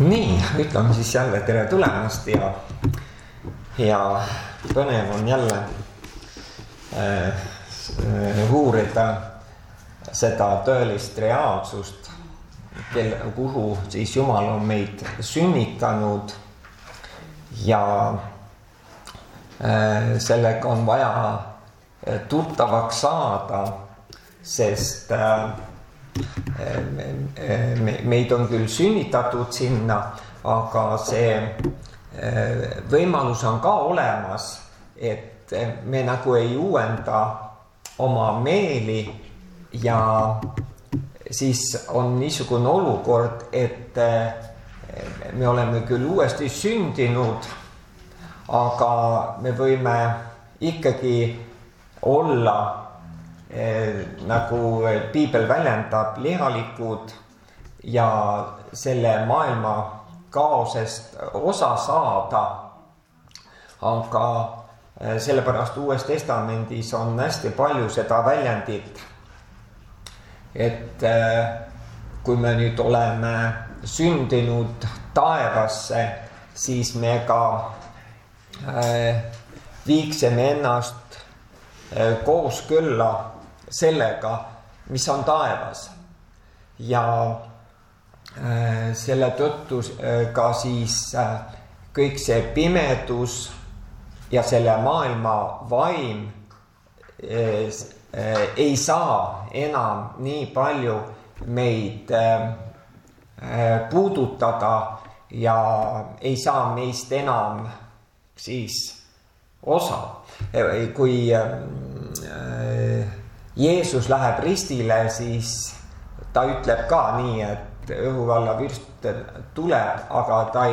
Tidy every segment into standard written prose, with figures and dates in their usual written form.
Nii, ütleme siis jälle tere tulemast ja põnev on jälle uurida seda tõelist reaalsust, kuhu siis Jumal on meid sünnitanud ja sellega on vaja tuttavaks saada, sest meid on küll sünnitatud sinna, aga see võimalus on ka olemas, et me nagu ei uuenda oma meeli ja siis on niisugune olukord, et me oleme küll uuesti sündinud, aga me võime ikkagi olla nagu piibel väljendab, lihalikud ja selle maailma kaosest osa saada. Aga sellepärast Uues Testamendis on hästi palju seda väljendit, et kui me nüüd oleme sündinud taevasse, siis me ka viiksime ennast kooskõlla sellega, mis on taevas. Ja selle tõttu ka siis kõik see pimedus ja selle maailma vaim ei saa enam nii palju meid puudutada ja ei saa meist enam siis osa. Kui Jeesus läheb ristile, siis ta ütleb ka nii, et õhuvallavürst tuleb, aga ta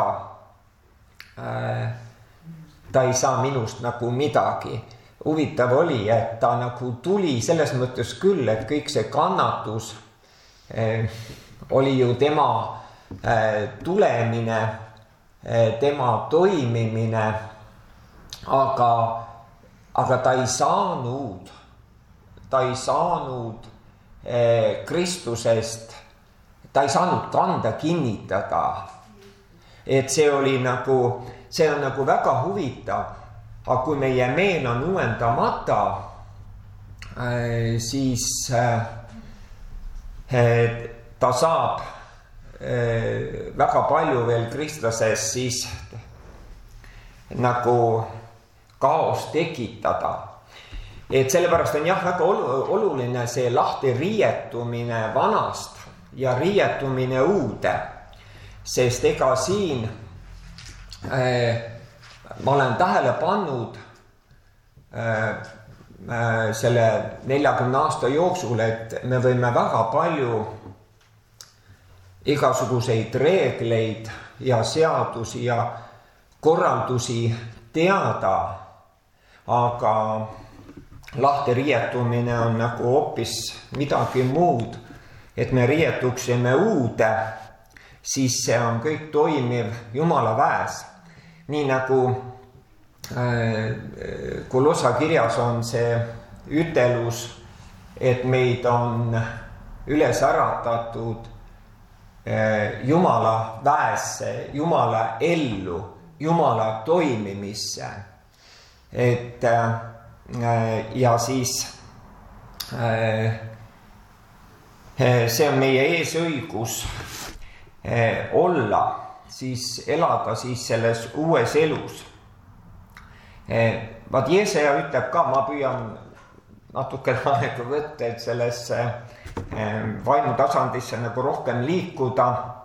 ei saa minust nagu midagi. Huvitav oli, et ta nagu tuli selles mõttes küll, et kõik see kannatus oli ju tema tulemine, tema toimimine, aga ta ei saanud Kristusest, ta ei saanud kanda kinnitada. Et see on nagu väga huvitav, aga kui meie meel on uuendamata, siis ta saab väga palju veel kristlases siis nagu kaos tekitada. Et sellepärast on väga oluline see lahti riietumine vanast ja riietumine uude, sest ega siin ma olen tähele pannud selle 40 aasta jooksul, et me võime väga palju igasuguseid reegleid ja seadusi ja korraldusi teada, aga lahti riietumine on nagu hoopis midagi muud, et me riietuksime uude, siis see on kõik toimiv Jumala väes. Nii nagu Kolossa kirjas on see ütelus, et meid on üles äratatud Jumala väesse, Jumala ellu, Jumala toimimisse. Et ja siis see on meie eesõigus olla, siis elada siis selles uues elus. Vaat Jeesaja ütleb ka, ma püüan natuke aega võtta, et sellesse vaimutasandisse nagu rohkem liikuda.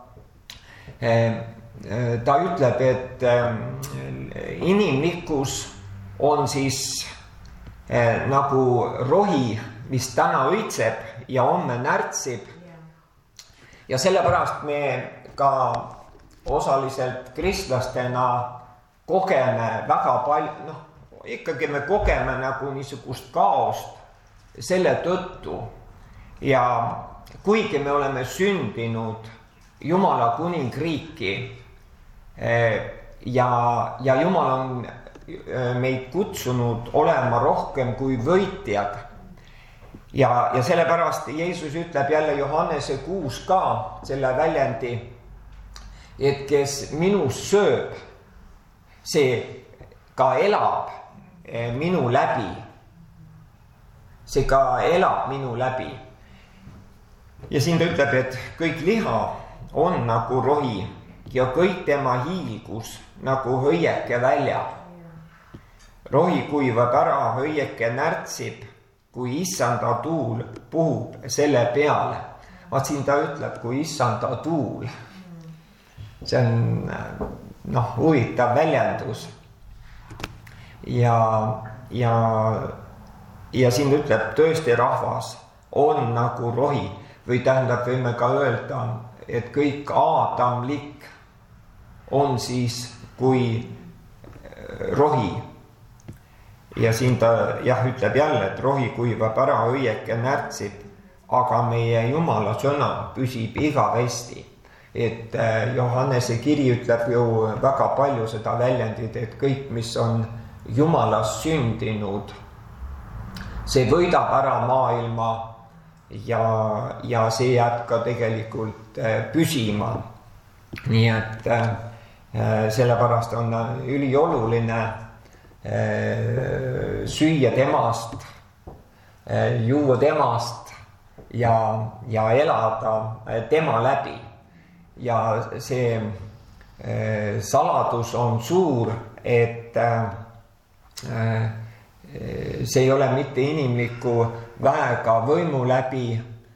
Ta ütleb, et inimlikkus on siis nagu rohi, mis täna õitseb ja homme närtsib. Ja sellepärast me ka osaliselt kristlastena kogeme väga palju, ikkagi me kogeme nagu niisugust kaost selle tõttu. Ja kuigi me oleme sündinud Jumala kuningriiki ja Jumal on meid kutsunud olema rohkem kui võitjad. Ja sellepärast Jeesus ütleb jälle Johannese 6 ka selle väljendi, et kes minus sööb, see ka elab minu läbi. See ka elab minu läbi. Ja siin ta ütleb, et kõik liha on nagu rohi ja kõik tema hiilgus nagu hõieke välja. Rohi kuivab ära, hõieke närtsib, kui issanda tuul puhub selle peale. Vaat siin ta ütleb, kui issanda tuul. See on huvitav väljendus. Ja siin ütleb, tõesti rahvas on nagu rohi. Või tähendab, võime ka öelda, et kõik aadamlik on siis kui rohi. Ja siin ta ütleb jälle, et rohi kuivab ära, hõieke närtsib, aga meie Jumala sõna püsib igavesti. Et Johannese kiri ütleb ju väga palju seda väljendit, et kõik, mis on Jumalast sündinud, see võidab ära maailma ja see jääb ka tegelikult püsima. Nii et sellepärast on ülioluline süüa temast, juua temast ja elada tema läbi. Ja see saladus on suur, et see ei ole mitte inimliku väega võimu läbi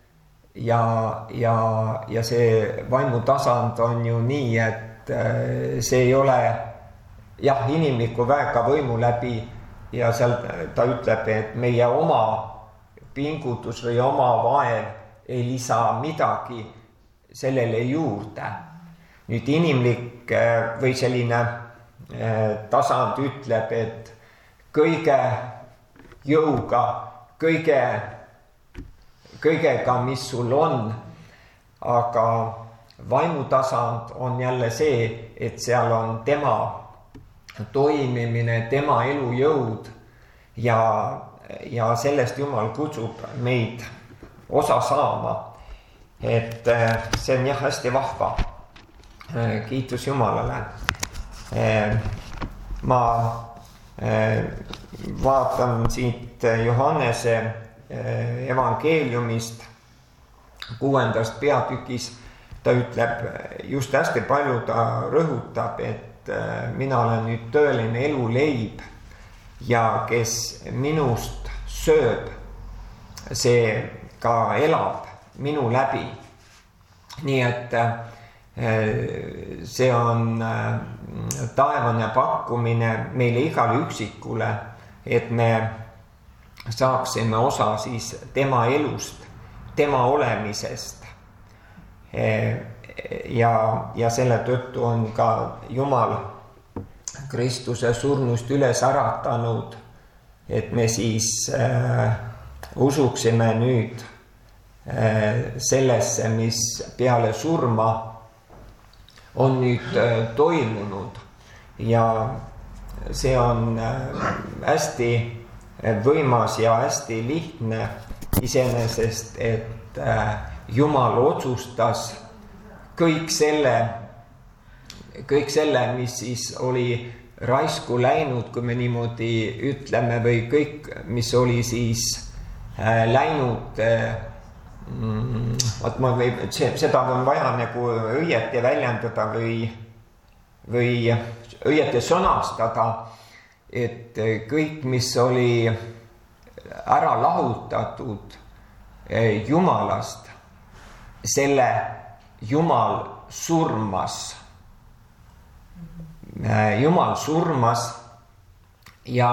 ja see vaimutasand on ju nii, et see ei ole inimliku väega võimu läbi ja seal ta ütleb, et meie oma pingutus või oma vaev ei lisa midagi sellele juurde. Nüüd inimlik või selline tasand ütleb, et kõige jõuga, kõigega, mis sul on, aga vaimutasand on jälle see, et seal on tema toimimine, tema elujõud ja sellest Jumal kutsub meid osa saama. Et see on hästi vahva. Kiitus Jumalale. Ma vaatan siit Johannese evangeeliumist 6. peatükis. Ta ütleb just hästi palju, ta rõhutab, et mina olen nüüd tõeline eluleib ja kes minust sööb, see ka elab minu läbi. Nii et see on taevane pakkumine meile igale üksikule, et me saaksime osa siis tema elust, tema olemisest. Ja selle tõttu on ka Jumal Kristuse surnust üles äratanud, et me siis usuksime nüüd sellesse, mis peale surma on nüüd toimunud. Ja see on hästi võimas ja hästi lihtne iseenesest, et Jumal otsustas kõik selle, mis siis oli raisku läinud, kui me niimoodi ütleme, või kõik, mis oli siis läinud, seda on vaja nagu õieti väljendada või õieti sõnastada, et kõik, mis oli ära lahutatud Jumalast, selle Jumal surmas. Jumal surmas ja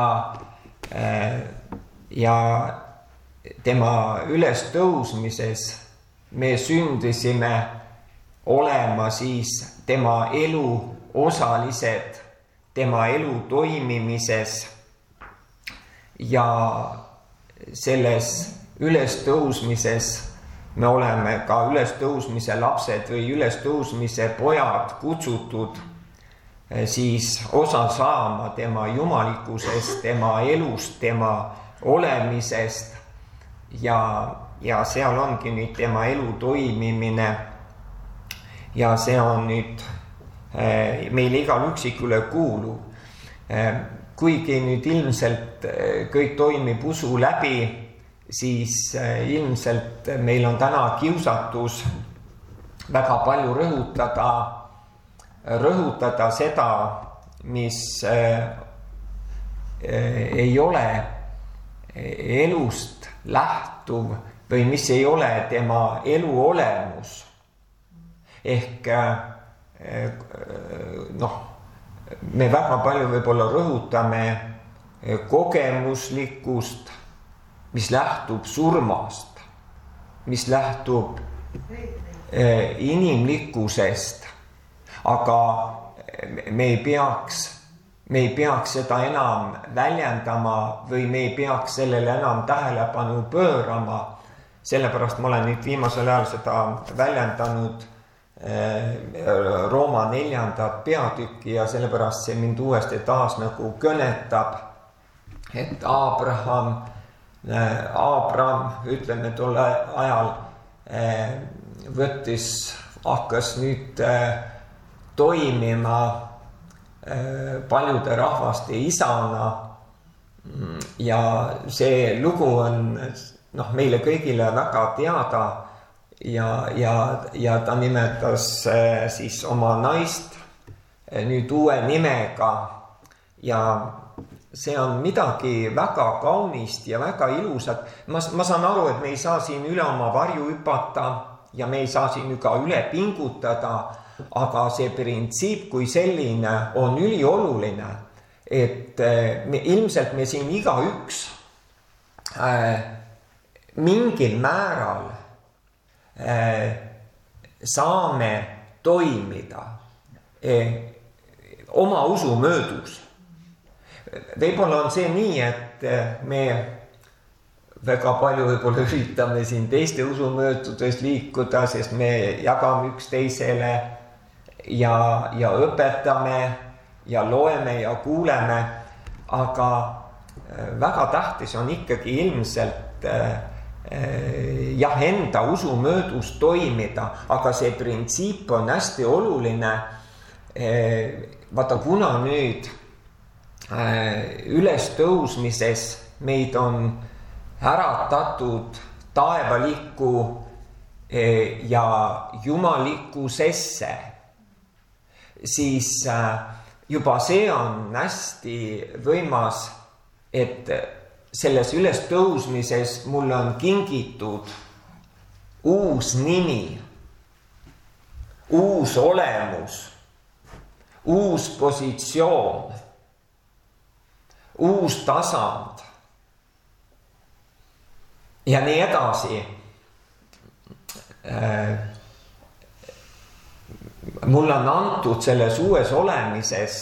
tema ülestõusmises me sündisime olema siis tema elu osalised, tema elu toimimises ja selles ülestõusmises me oleme ka ülestõusmise lapsed või ülestõusmise pojad kutsutud siis osa saama tema jumalikkusest, tema elust, tema olemisest ja seal ongi nüüd tema elu toimimine ja see on nüüd meile igal üksikule kuuluv. Kuigi nüüd ilmselt kõik toimib usu läbi, siis ilmselt meil on täna kiusatus väga palju rõhutada seda, mis ei ole elust lähtuv või mis ei ole tema elu olemus. Ehk me väga palju võib-olla rõhutame kogemuslikkust, mis lähtub surmast, mis lähtub inimlikkusest, aga me ei peaks seda enam väljendama või me ei peaks sellele enam tähelepanu pöörama. Sellepärast ma olen nüüd viimasel ajal seda väljendanud Rooma 4. peatükki ja sellepärast see mind uuesti taas nagu kõnetab, et Abraham, ütleme tolle ajal hakkas nüüd toimima paljude rahvaste isana ja see lugu on meile kõigile väga teada ja ta nimetas siis oma naist nüüd uue nimega ja see on midagi väga kaunist ja väga ilusat. Ma saan aru, et me ei saa siin üle oma varju hüpata ja me ei saa siin ka üle pingutada, aga see printsiip kui selline on ülioluline, et ilmselt me siin igaüks mingil määral saame toimida oma usu möödus. Võib-olla on see nii, et me väga palju võib-olla üritame siin teiste usumöödudes liikuda, sest me jagame üksteisele ja õpetame ja loeme ja kuuleme, aga väga tähtis on ikkagi ilmselt enda usumöödus toimida, aga see printsiip on hästi oluline. Vaata, kuna nüüd ülestõusmises meid on äratatud taevalikku ja jumalikkusesse, siis juba see on hästi võimas, et selles ülestõusmises mulle on kingitud uus nimi, uus olemus, uus positsioon, uus tasand ja nii edasi. Mulle on antud selles uues olemises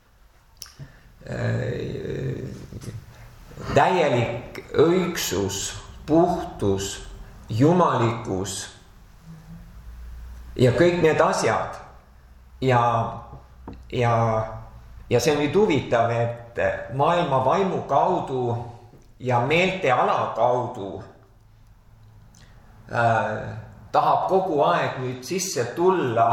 täielik õigsus, puhtus, jumalikkus ja kõik need asjad. Ja see on nüüd huvitav, et maailma vaimu kaudu ja meelteala kaudu tahab kogu aeg nüüd sisse tulla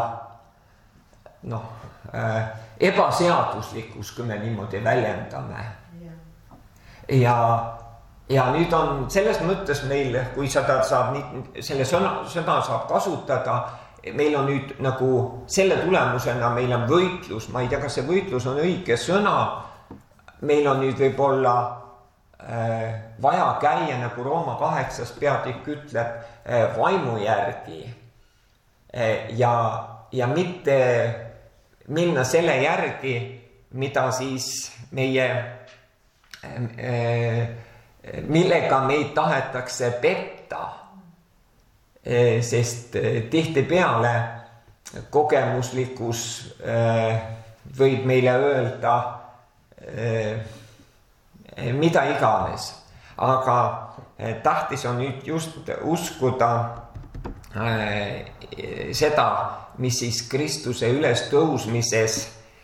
ebaseaduslikkus, kui me niimoodi väljendame. Ja nüüd on selles mõttes meil, kui selle sõna saab kasutada, meil on nüüd nagu selle tulemusena meil on võitlus, ma ei tea, kas see võitlus on õige sõna, meil on nüüd võib-olla vaja käia, nagu Rooma 8. peatükk ütleb, vaimu järgi ja mitte minna selle järgi, mida siis millega meid tahetakse petta, sest tihtipeale kogemuslikkus võib meile öelda mida iganes, aga tähtis on nüüd just uskuda seda, mis siis Kristuse ülestõusmises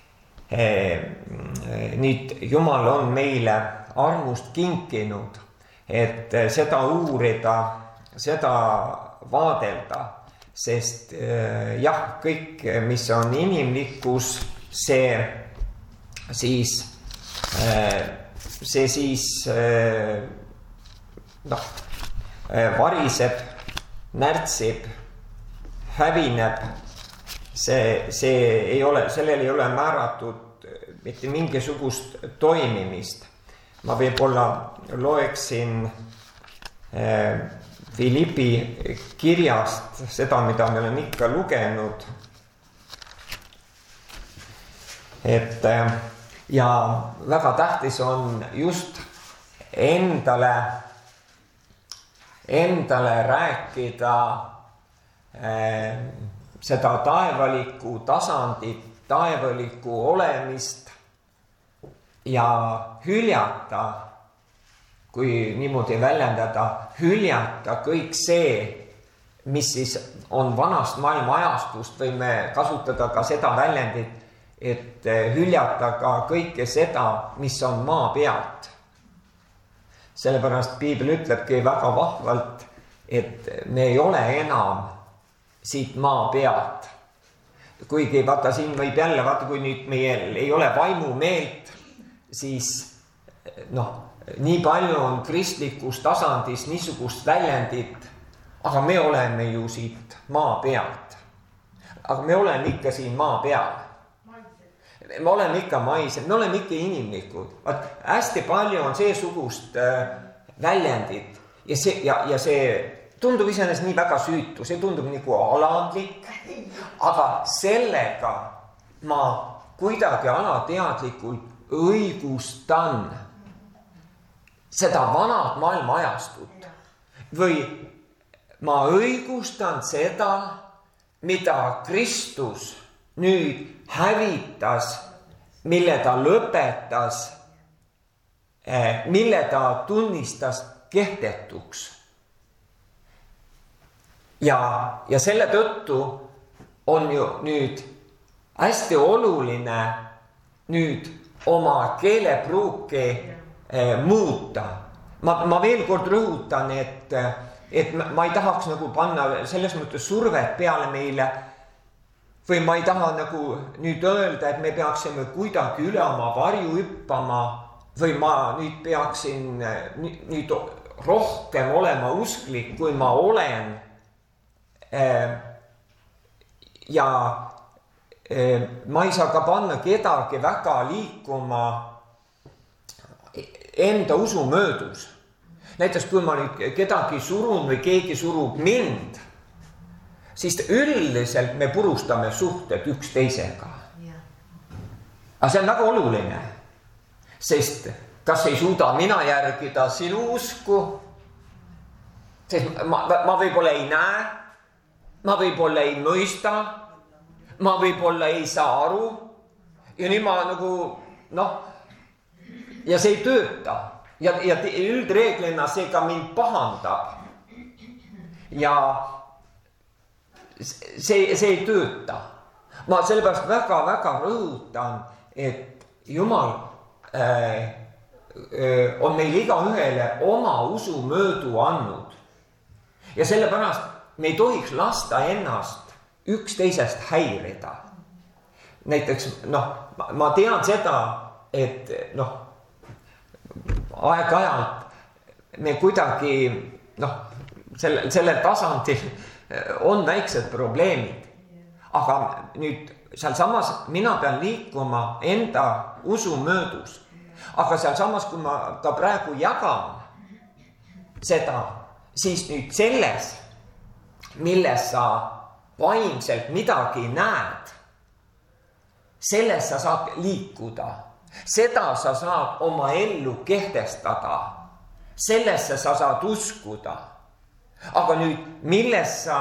nüüd Jumal on meile armust kinkinud, et seda uurida, seda vaadelda, sest jah, kõik, mis on inimlikkus, see siis variseb, närtsib, hävineb, see ei ole, sellel ei ole määratud mitte mingisugust toimimist. Ma võib-olla loeksin Philippi kirjast seda, mida me oleme ikka lugenud. Et ja väga tähtis on just endale rääkida seda taevalikku tasandit, taevalikku olemist ja hüljata, kui niimoodi väljendada, hüljata kõik see, mis siis on vanast maailma ajastust, võime kasutada ka seda väljendit, et hüljata ka kõike seda, mis on maa pealt. Sellepärast Piibel ütlebki väga vahvalt, et me ei ole enam siit maa pealt. Kuigi vaata, siin võib jälle, vaata, kui nüüd meil ei ole vaimumeelt, siis nii palju on kristlikus tasandis niisugust väljendit, aga me oleme ju siit maa pealt. Aga me oleme ikka siin maa peal. Me oleme ikka maised, me oleme ikka inimlikud. Hästi palju on seesugust väljendit ja see tundub iseenesest nii väga süütu, see tundub nagu alandlik, aga sellega ma kuidagi alateadlikult õigustan seda vanad maailma ajastut või ma õigustan seda, mida Kristus nüüd hävitas, mille ta lõpetas, mille ta tunnistas kehtetuks. Ja selle tõttu on ju nüüd hästi oluline nüüd oma keelepruuki muuta. Ma veel kord rõhutan, et ma ei tahaks nagu panna selles mõttes survet peale meile või ma ei taha nagu nüüd öelda, et me peaksime kuidagi üle oma varju hüppama või ma nüüd peaksin nüüd rohkem olema usklik, kui ma olen. Ja ma ei saa ka panna kedagi väga liikuma enda usu möödus. Näiteks kui ma nüüd kedagi surun või keegi surub mind, siis üldiselt me purustame suhted üksteisega. Aga see on väga oluline, sest kas ei suuda mina järgida sinu usku, sest ma võib-olla ei näe, ma võib-olla ei mõista, ma võib-olla ei saa aru ja nüüd ma nagu ja see ei tööta ja üldreeglina see ka mind pahandab ja see ei tööta. Ma sellepärast väga rõhutan, et Jumal on meil igaühele oma usu möödu andnud ja sellepärast me ei tohiks lasta ennast üksteisest häirida. Näiteks ma tean seda, et aeg-ajalt me kuidagi sellel tasandil on väiksed probleemid, aga nüüd sealsamas mina pean liikuma enda usu möödus, aga sealsamas, kui ma ka praegu jagan seda, siis nüüd selles, milles sa vaimselt midagi näed, selles sa saad liikuda. Seda sa saad oma ellu kehtestada, sellesse sa saad uskuda. Aga nüüd, milles sa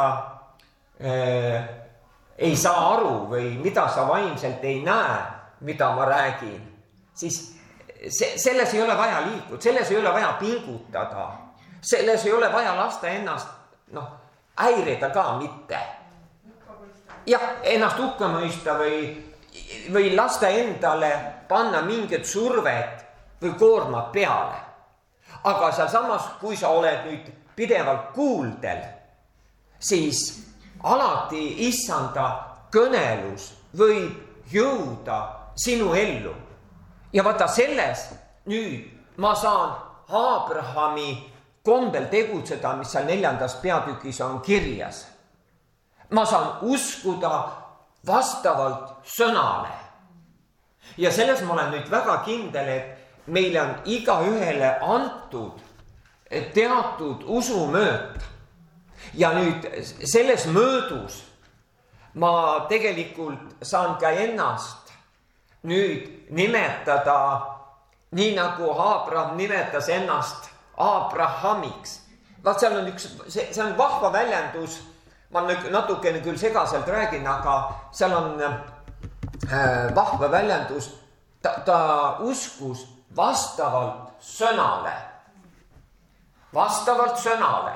ei saa aru või mida sa vaimselt ei näe, mida ma räägin, siis selles ei ole vaja liikuda, selles ei ole vaja pingutada, selles ei ole vaja lasta ennast häirida ka mitte. Jah, ennast hukka mõista või lasta endale panna mingit survet või koormat peale. Aga sealsamas, kui sa oled nüüd pidevalt kuuldel, siis alati issanda kõnelus võib jõuda sinu ellu. Ja vaata selles nüüd ma saan Abrahami kombel tegutseda, mis seal 4. peatükis on kirjas. Ma saan uskuda vastavalt sõnale. Ja selles ma olen nüüd väga kindel, et meile on igaühele antud teatud usumööt. Ja nüüd selles möödus ma tegelikult saan ka ennast nüüd nimetada nii nagu Abraham nimetas ennast Abrahamiks. Vaat seal on see on vahva väljendus, ma natukene küll segaselt räägin, aga seal on vahva väljendus, ta uskus vastavalt sõnale. Vastavalt sõnale.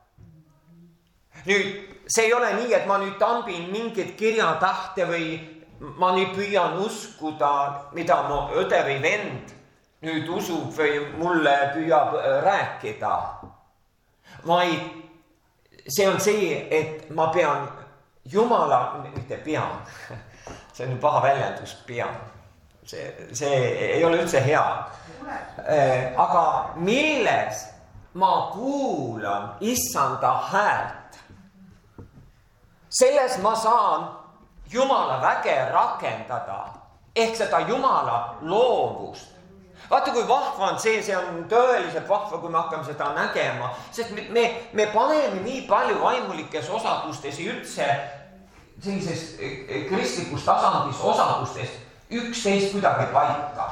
Nüüd, see ei ole nii, et ma nüüd tambin mingit kirjatähte või ma nüüd püüan uskuda, mida mu õde või vend nüüd usub või mulle püüab rääkida. Vaid see on see, et ma pean Jumala, mitte pean, see on paha väljendus, pean. See ei ole üldse hea. Aga milles ma kuulan issanda häält? Selles ma saan Jumala väge rakendada, ehk seda Jumala loovust. Vaata, kui vahva on see on tõeliselt vahva, kui me hakkame seda nägema, sest me paneme nii palju vaimulikes osadustes ja üldse sellises kristlikus tasandis osadustes üksteist kuidagi paika.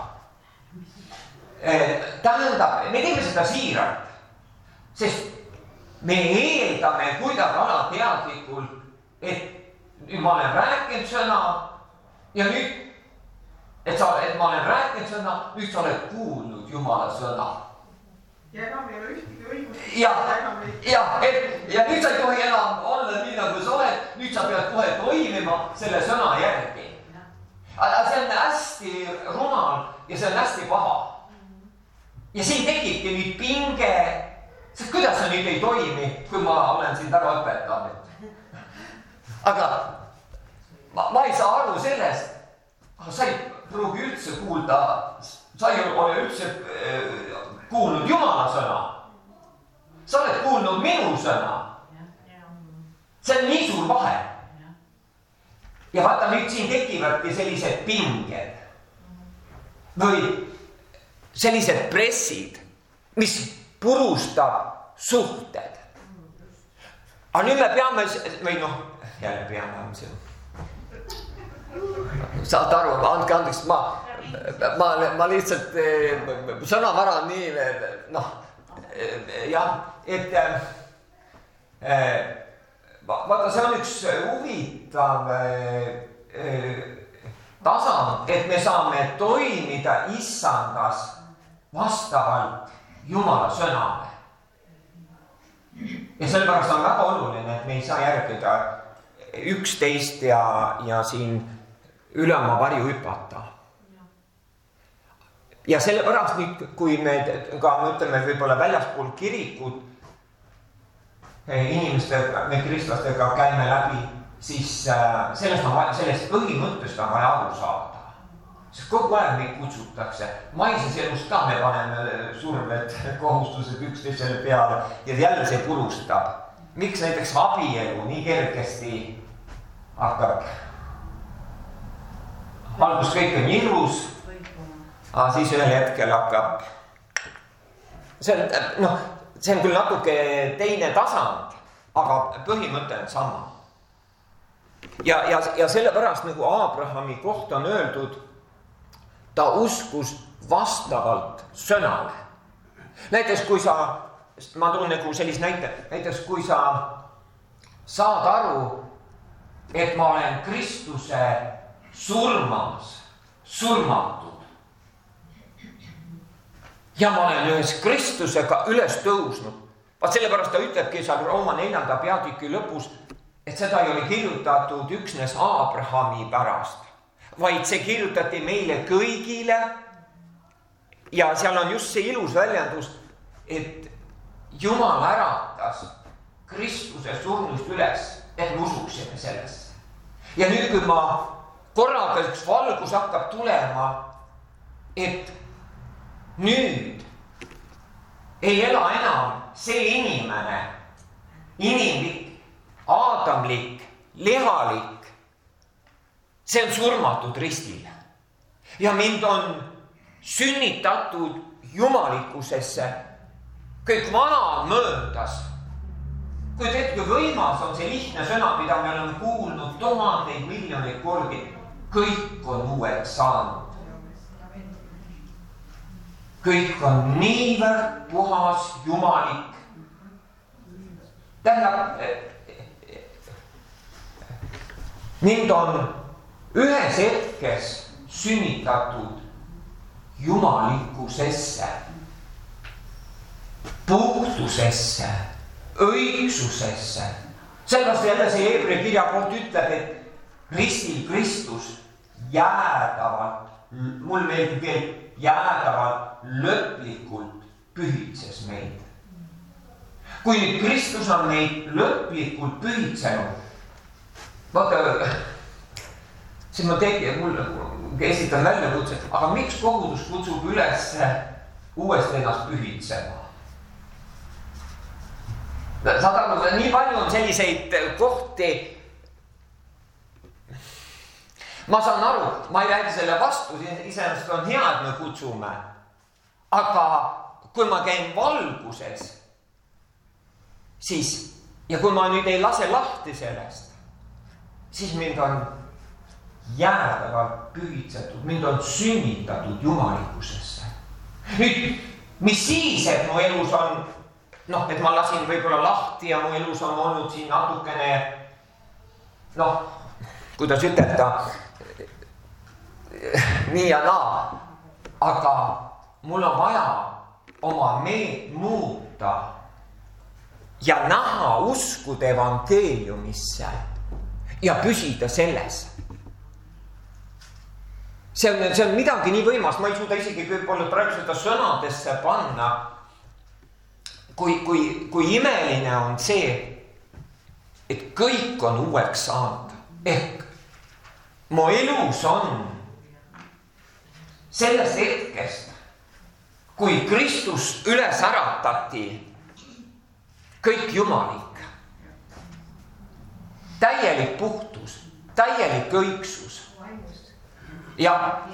Tähendab, me teeme seda siiralt, sest me eeldame kuidagi alateadlikult, et nüüd ma olen rääkinud sõna ja nüüd, et ma olen rääkinud sõna, nüüd sa oled kuulnud Jumala sõna. Ja enam ei ole ühtegi õigust. Ja nüüd sa ei tohi enam olla nii nagu sa oled, nüüd sa pead kohe toimima selle sõna järgi. Aga see on hästi rumal ja see on hästi paha. Ja siin tekibki nüüd pinge, sest kuidas sa nüüd ei toimi, kui ma olen sind ära õpetanud. Aga ma ei saa aru sellest, sa ei pruugi üldse kuulda, sa ei ole üldse kuulnud Jumala sõna. Sa oled kuulnud minu sõna. See on nii suur vahe. Ja vaata, nüüd siin tekivadki sellised pinged või sellised pressid, mis purustab suhted. Aga nüüd me peame, või jälle peame see. Saad aru, andke andeks, ma lihtsalt sõnavara nii, et vaata, see on üks huvitav tasand, et me saame toimida issandas vastavalt Jumala sõnale. Ja sellepärast on väga oluline, et me ei saa järgida üksteist ja siin ülema varju hüpata. Ja sellepärast nüüd, kui me ka mõtleme võib-olla väljaspool kirikut inimestega, me kristlastega käime läbi, siis sellest põhimõttest on vaja aru saada. Sest kogu aeg meid kutsutakse. Maises elust ka me paneme surved, kohustused üksteisele peale ja jälle see purustab. Miks näiteks abielu nii kergesti hakkab? Algus kõik on ilus, aga siis ühel hetkel hakkab. See on küll natuke teine tasand, aga põhimõte on sama. Ja sellepärast nagu Abrahami kohta on öeldud, ta uskus vastavalt sõnale. Näiteks kui ma toon nagu sellist näiteks kui sa saad aru, et ma olen Kristuse surmatud ja ma olen ühes Kristusega üles tõusnud. Vaat sellepärast ta ütlebki seal Rooma 4. peatüki lõpus, et seda ei ole kirjutatud üksnes Abrahami pärast, vaid see kirjutati meile kõigile. Ja seal on just see ilus väljendus, et Jumal äratas Kristuse surnust üles. et me usuksime sellesse. Ja nüüd, kui ma korraga üks valgus hakkab tulema, et nüüd ei ela enam see inimene, inimlik, aadamlik, lihalik, see on surmatud ristil. Ja mind on sünnitatud jumalikkusesse. Kõik vana on möödas. Kui kui võimas on see lihtne sõna, mida me oleme kuulnud tuhandeid miljoneid kordi. Kõik on uueks saanud. Kõik on niivõrd puhas jumalik. Tähendab, mind on ühes hetkes sünnitatud jumalikkusesse, puhtusesse, õigsusesse. Sellepärast jälle see Hebra kirja koht ütleb, et ristil Kristus jäädavalt, mul meeldib veel, jäädavalt lõplikult pühitses meid. Kui nüüd Kristus on meid lõplikult pühitsenud, vaata, siis ma mul esitan väljakutse, aga miks kogudus kutsub üles uuesti ennast pühitsema? Saad aru, nii palju on selliseid kohti. Ma saan aru, ma ei räägi selle vastu, iseenesest on hea, et me kutsume. Aga kui ma käin valguses, siis, ja kui ma nüüd ei lase lahti sellest, siis mind on jäädavalt pühitsetud, mind on sünnitatud jumalikkusesse. Nüüd, mis siis, et mu elus on, et ma lasin võib-olla lahti ja mu elus on olnud siin natukene, kuidas ütelda, nii ja naa, aga mul on vaja oma meelt muuta ja näha uskude evangeeliumisse ja püsida selles. See on midagi nii võimas, ma ei suuda isegi võib-olla praegu seda sõnadesse panna, kui imeline on see, et kõik on uueks saanud. Ehk mu elus on sellest hetkest, kui Kristus üles äratati, kõik jumalik. Täielik puhtus, täielik õigsus. Ja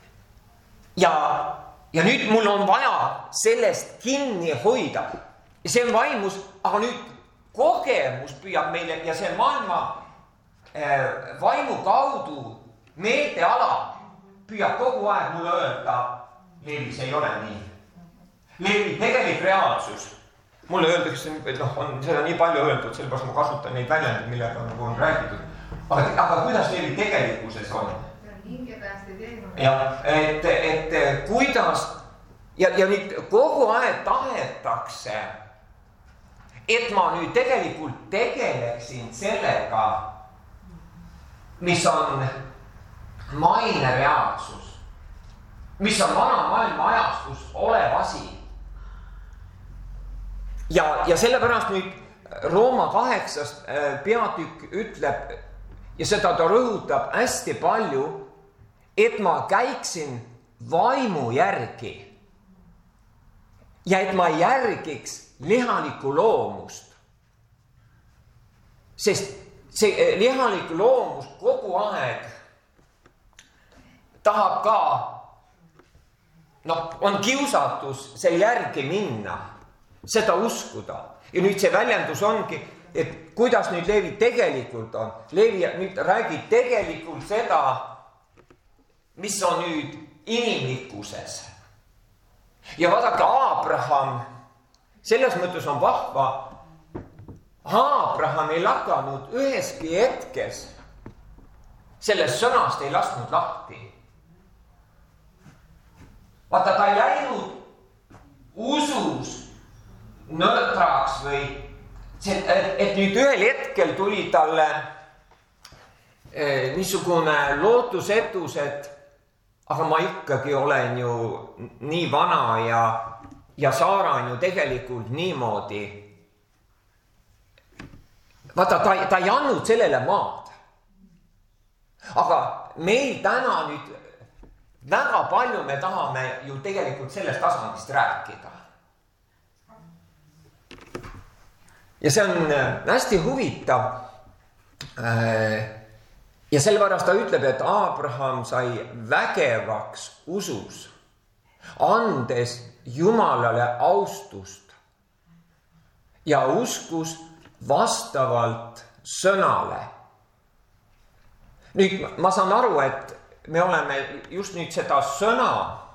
nüüd mul on vaja sellest kinni hoida. See on vaimus, aga nüüd kogemus püüab meile ja see maailma vaimu kaudu meelteala püüab kogu aeg mulle öelda, Leevi, see ei ole nii. Leevi, tegelik reaalsus. Mulle öeldakse, et on seda nii palju öeldud, sellepärast ma kasutan neid väljendid, millega on räägitud. Aga kuidas Leevi tegelikkuses on? Ja, et kuidas ja nüüd kogu aeg tahetakse, et ma nüüd tegelikult tegeleksin sellega, mis on maine reaalsus, mis on vana maailma ajastus olev asi. Ja sellepärast nüüd Rooma 8 peatükk ütleb ja seda ta rõhutab hästi palju, et ma käiksin vaimu järgi ja et ma järgiks lihalikku loomust. Sest see lihalik loomus kogu aeg tahab ka, on kiusatus selle järgi minna, seda uskuda. Ja nüüd see väljendus ongi, et kuidas nüüd Leevi tegelikult on. Leevi nüüd räägib tegelikult seda, mis on nüüd inimlikkuses. Ja vaadake, Abraham, selles mõttes on vahva, Abraham ei lakanud üheski hetkes, sellest sõnast ei lasknud lahti. Vaata, ta ei läinud usus nõtraks või, et nüüd ühel hetkel tuli talle niisugune lootusetus, et aga ma ikkagi olen ju nii vana ja Saara on ju tegelikult niimoodi. vaata, ta ei andnud sellele maad. Aga meil täna nüüd väga palju me tahame ju tegelikult sellest tasandist rääkida. Ja see on hästi huvitav. Ja sellepärast ta ütleb, et Abraham sai vägevaks usus, andes Jumalale austust ja uskus vastavalt sõnale. Nüüd ma saan aru, et me oleme just nüüd seda sõna,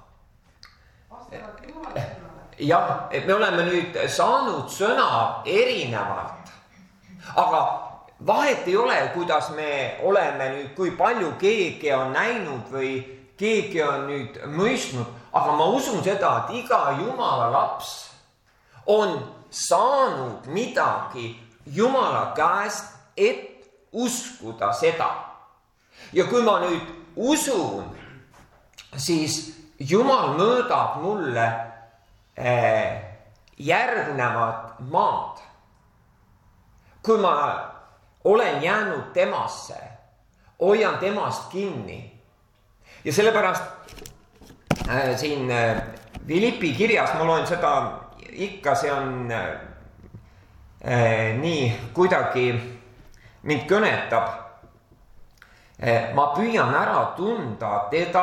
jah, et me oleme nüüd saanud sõna erinevalt, aga vahet ei ole, kuidas me oleme nüüd, kui palju keegi on näinud või keegi on nüüd mõistnud, aga ma usun seda, et iga Jumala laps on saanud midagi Jumala käest, et uskuda seda. Ja kui ma nüüd usun, siis Jumal mõõdab mulle järgnevat maad. Kui ma olen jäänud temasse, hoian temast kinni. Ja sellepärast siin Philippi kirjas, ma loen seda ikka, see on nii kuidagi mind kõnetab. Ma püüan ära tunda teda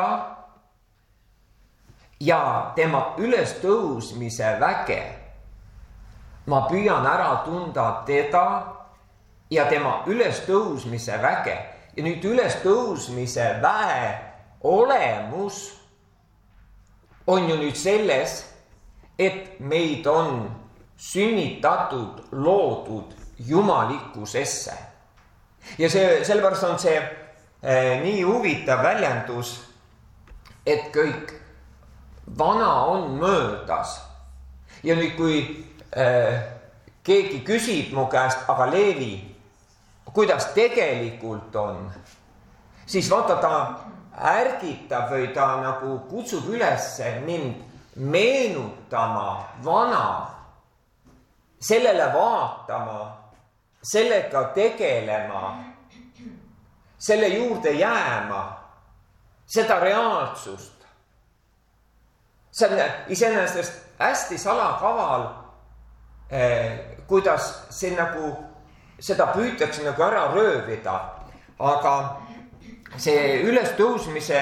ja tema ülestõusmise väge. Ma püüan ära tunda teda ja tema ülestõusmise väge. Ja nüüd ülestõusmise väe olemus on ju nüüd selles, et meid on sünnitatud, loodud jumalikkusesse. Ja sellepärast on see nii huvitav väljendus, et kõik vana on möödas. Ja nüüd, kui keegi küsib mu käest, aga Leevi, kuidas tegelikult on, siis vaata, ta ärgitab või ta nagu kutsub üles mind meenutama vana, sellele vaatama, sellega tegelema, selle juurde jääma, seda reaalsust. See on iseenesest hästi salakaval, kuidas see nagu, seda püütakse nagu ära röövida, aga see ülestõusmise,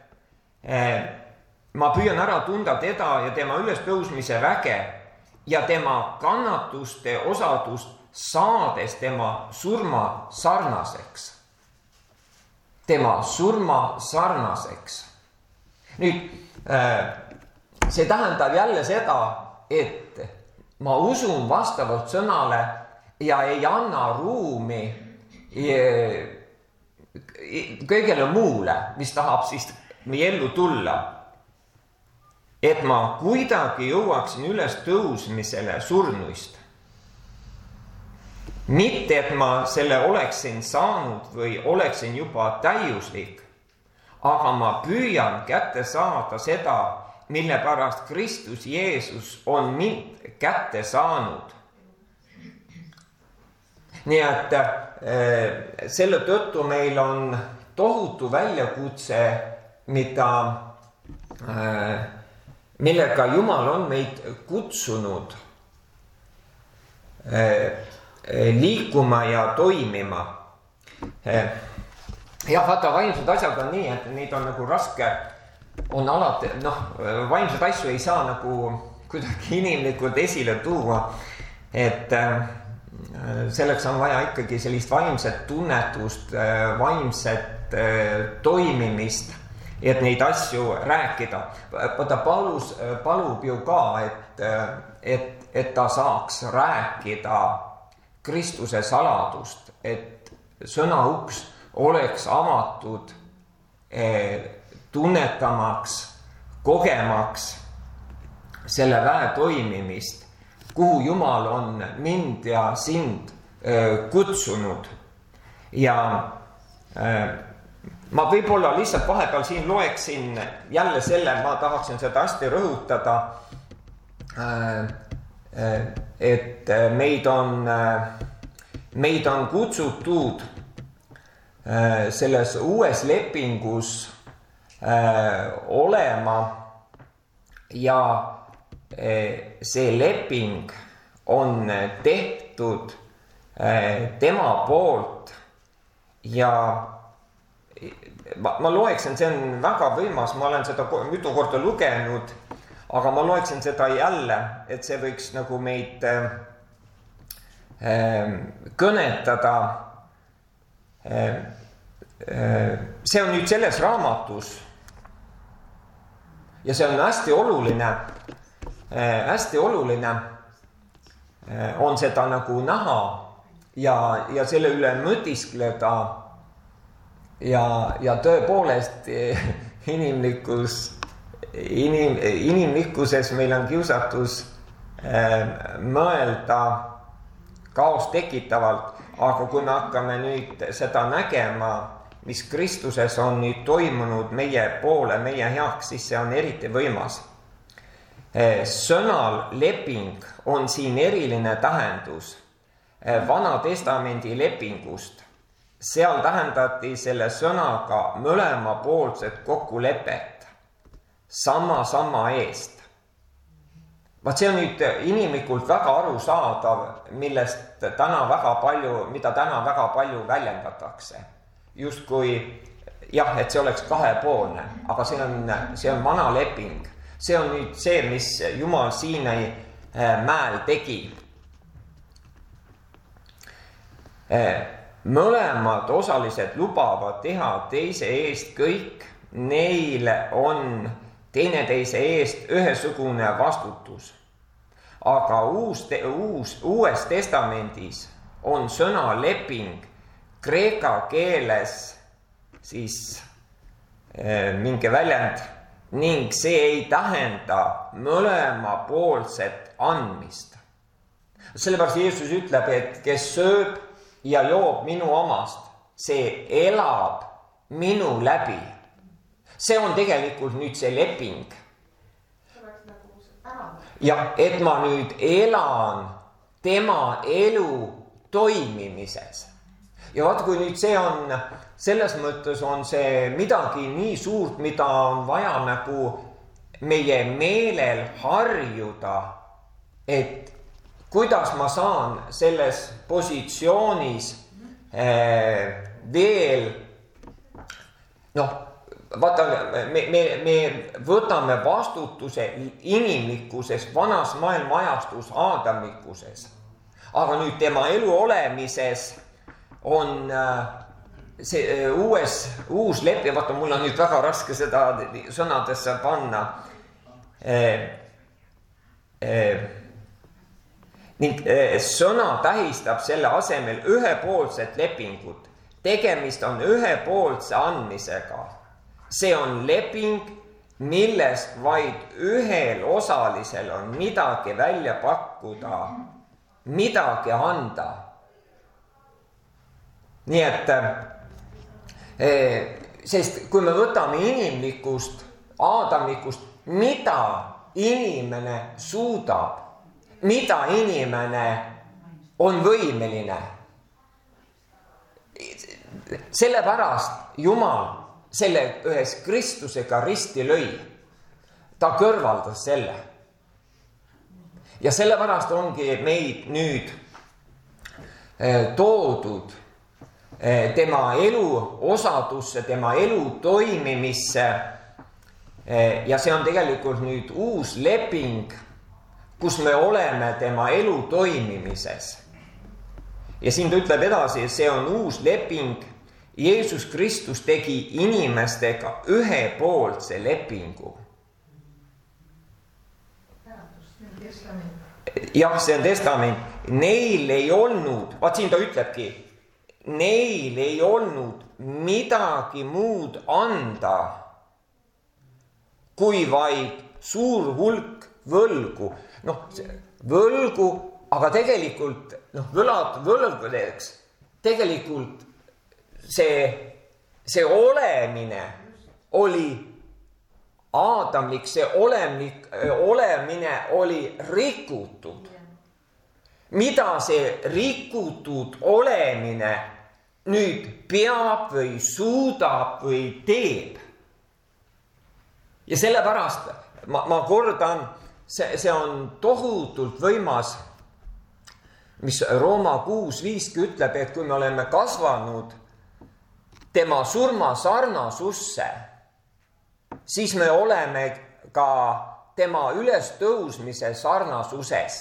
ma püüan ära tunda teda ja tema ülestõusmise väge ja tema kannatuste osadust, saades tema surma sarnaseks. Tema surma sarnaseks. Nüüd, see tähendab jälle seda, et ma usun vastavalt sõnale ja ei anna ruumi kõigele muule, mis tahab siis meie ellu tulla. Et ma kuidagi jõuaksin üles tõusmisele surnuist. Mitte, et ma selle oleksin saanud või oleksin juba täiuslik, aga ma püüan kätte saada seda, mille pärast Kristus Jeesus on mind kätte saanud. Nii et selle tõttu meil on tohutu väljakutse, millega Jumal on meid kutsunud liikuma ja toimima. Jah, vaata, vaimsed asjad on nii, et neid on nagu raske, on alati, vaimsed asju ei saa nagu kuidagi inimlikult esile tuua, et selleks on vaja ikkagi sellist vaimset tunnetust, vaimset toimimist, et neid asju rääkida. Vaata, Paulus palub ju ka, et ta saaks rääkida Kristuse saladust, et sõna uks oleks avatud tunnetamaks, kogemaks selle väe toimimist, kuhu Jumal on mind ja sind kutsunud. Ja ma võib-olla lihtsalt vahepeal siin loeksin jälle selle, ma tahaksin seda hästi rõhutada, et meid on kutsutud selles uues lepingus olema ja see leping on tehtud tema poolt ja ma loeksin, see on väga võimas, ma olen seda mitu korda lugenud, aga ma loeksin seda jälle, et see võiks nagu meid kõnetada. See on nüüd selles raamatus ja see on hästi oluline on seda nagu näha ja selle üle mõtiskleda ja tõepoolest inimlikkuses meil on kiusatus mõelda kaost tekitavalt, aga kui me hakkame nüüd seda nägema, mis Kristuses on nüüd toimunud meie poole, meie heaks, siis see on eriti võimas. Sõnal leping on siin eriline tähendus Vana Testamendi lepingust. Seal tähendati selle sõnaga mõlemapoolset kokkulepet sama eest. Vaat see on nüüd inimlikult väga arusaadav, mida täna väga palju väljendatakse. Justkui jah, et see oleks kahepoolne, aga see on vana leping. See on nüüd see, mis Jumal Siinai mäel tegi. Mõlemad osalised lubavad teha teise eest kõik, neile on teineteise eest ühesugune vastutus. Aga uues testamendis on sõna leping kreeka keeles siis mingi väljend ning see ei tähenda mõlemapoolset andmist. Sellepärast Jeesus ütleb, et kes sööb ja joob minu omast, see elab minu läbi. See on tegelikult nüüd see leping. Ja et ma nüüd elan tema elu toimimises. Ja vaat kui nüüd see on, selles mõttes on see midagi nii suurt, mida on vaja nagu meie meelel harjuda, et kuidas ma saan selles positsioonis veel, vaata, me võtame vastutuse inimlikkuses, vanas maailma ajastus, aadamlikkuses. Aga nüüd tema elu olemises on see uus lepi, vaata, mul on nüüd väga raske seda sõnadesse panna. Ning sõna tähistab selle asemel ühepoolset lepingut. Tegemist on ühepoolse andmisega. See on leping, milles vaid ühel osalisel on midagi välja pakkuda, midagi anda. Nii et, sest kui me võtame inimlikust, aadamlikust, mida inimene suudab, mida inimene on võimeline. Sellepärast Jumal selle ühes Kristusega risti lõi. Ta kõrvaldas selle. Ja sellepärast ongi meid nüüd toodud tema elu osadusse, tema elu toimimisse. Ja see on tegelikult nüüd uus leping, kus me oleme tema elu toimimises. Ja siin ta ütleb edasi, see on uus leping. Jeesus Kristus tegi inimestega ühepoolse lepingu. Jah, see on testament. Neil ei olnud, vaat siin ta ütlebki, neil ei olnud midagi muud anda, kui vaid suur hulk võlgu. Võlgu, aga tegelikult, võlgudeks, tegelikult see olemine oli aadamlik, see olemine oli rikutud. mida see rikutud olemine nüüd peab või suudab või teeb. Ja sellepärast ma kordan, see on tohutult võimas, mis Rooma 6:5 ütleb, et kui me oleme kasvanud tema surma sarnasusse, siis me oleme ka tema ülestõusmise sarnasuses.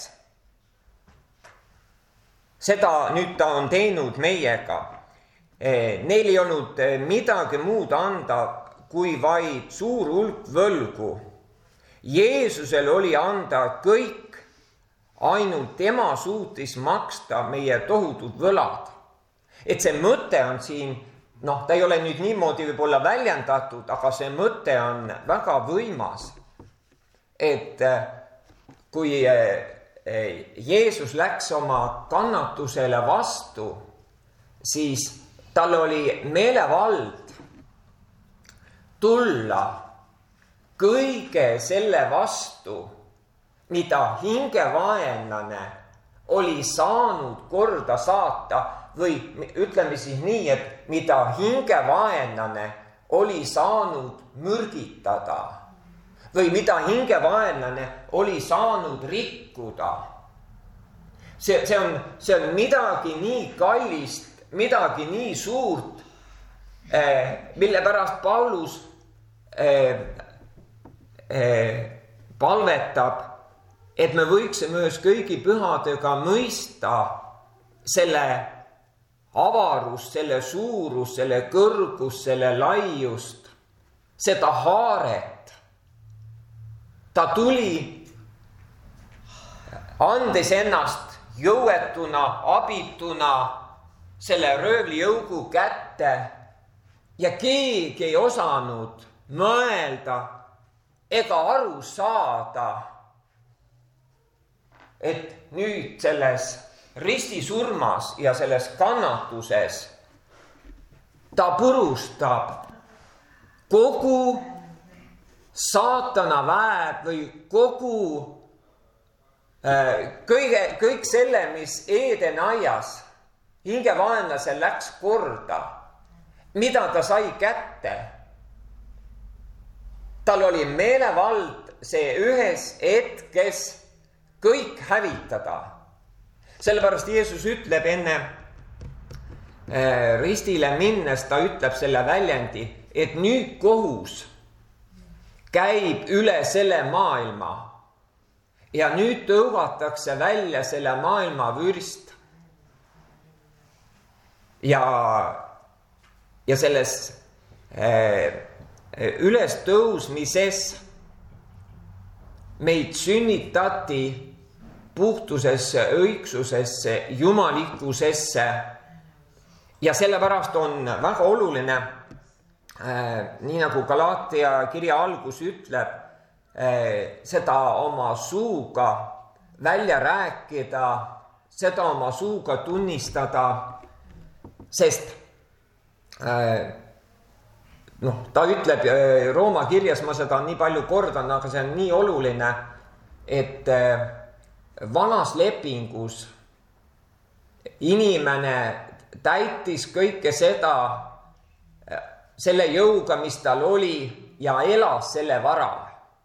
Seda nüüd ta on teinud meiega. Neil ei olnud midagi muud anda, kui vaid suur hulk võlgu. Jeesusel oli anda kõik, ainult tema suutis maksta meie tohutud võlad. Et see mõte on siin, ta ei ole nüüd niimoodi võib-olla väljendatud, aga see mõte on väga võimas. Et kui Jeesus läks oma kannatusele vastu, siis tal oli meelevald tulla kõige selle vastu, mida hingevaenlane oli saanud korda saata või ütleme siis nii, et mida hingevaenlane oli saanud mürgitada või mida hingevaenlane oli saanud rikkuda. See on midagi nii kallist, midagi nii suurt, mille pärast Paulus palvetab, et me võiksime ühes kõigi pühadega mõista selle avarust, selle suurust, selle kõrgust, selle laiust, seda haaret. Ta tuli, andes ennast jõuetuna, abituna selle röövlijõugu kätte ja keegi ei osanud mõelda ega aru saada, et nüüd selles ristisurmas ja selles kannatuses ta purustab kogu saatana väed või kogu kõik selle, mis Eeden aias hingevaenlasel läks korda, mida ta sai kätte. Tal oli meelevald see ühes hetkes kõik hävitada. Sellepärast Jeesus ütleb enne ristile minnes, ta ütleb selle väljendi, et nüüd kohus käib üle selle maailma ja nüüd tõugatakse välja selle maailma vürst. Ja selles ülestõusmises meid sünnitati puhtusesse, õigsusesse, jumalikkusesse ja sellepärast on väga oluline, nii nagu Galaatia kirja algus ütleb, seda oma suuga välja rääkida, seda oma suuga tunnistada, sest ta ütleb Rooma kirjas, ma seda nii palju kordan, aga see on nii oluline, et vanas lepingus inimene täitis kõike seda selle jõuga, mis tal oli ja elas selle varal.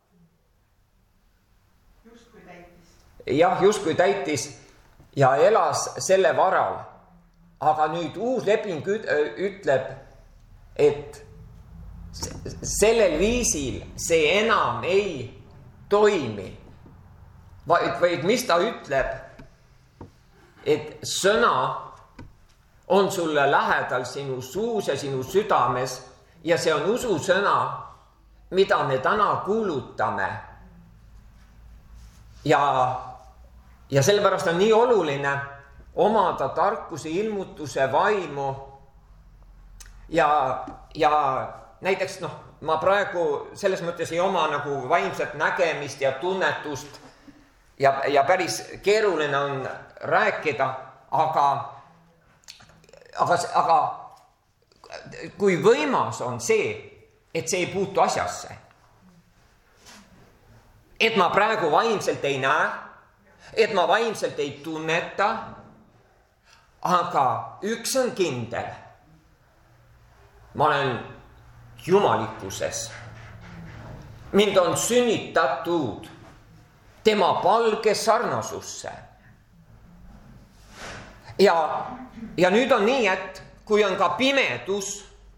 Justkui täitis ja elas selle varal. Aga nüüd uus leping ütleb, et sellel viisil see enam ei toimi. Vaid mis ta ütleb, et sõna on sulle lähedal sinu suus ja sinu südames ja see on ususõna, mida me täna kuulutame. Ja sellepärast on nii oluline omada tarkuse ilmutuse vaimu ja näiteks ma praegu selles mõttes ei oma nagu vaimset nägemist ja tunnetust ja päris keeruline on rääkida, aga kui võimas on see, et see ei puutu asjasse. Et ma praegu vaimselt ei näe, et ma vaimselt ei tunneta, aga üks on kindel. Ma olen jumalikkuses. Mind on sünnitatud tema palge sarnasusse. Ja nüüd on nii, et kui on ka pimedus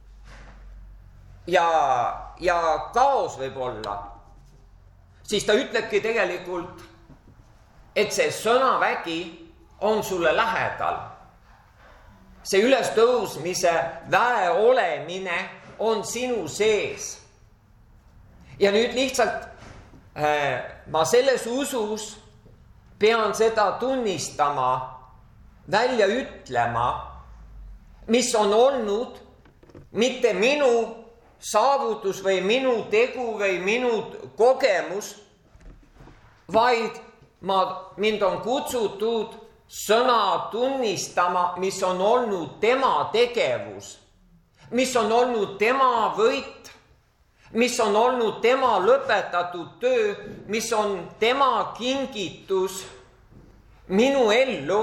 ja kaos võib olla, siis ta ütlebki tegelikult, et see sõnavägi on sulle lähedal. See ülestõusmise väe olemine on sinu sees. Ja nüüd lihtsalt ma selles usus pean seda tunnistama, välja ütlema, mis on olnud mitte minu saavutus või minu tegu või minu kogemus, vaid mind on kutsutud sõna tunnistama, mis on olnud tema tegevus, mis on olnud tema võit, mis on olnud tema lõpetatud töö, mis on tema kingitus minu ellu,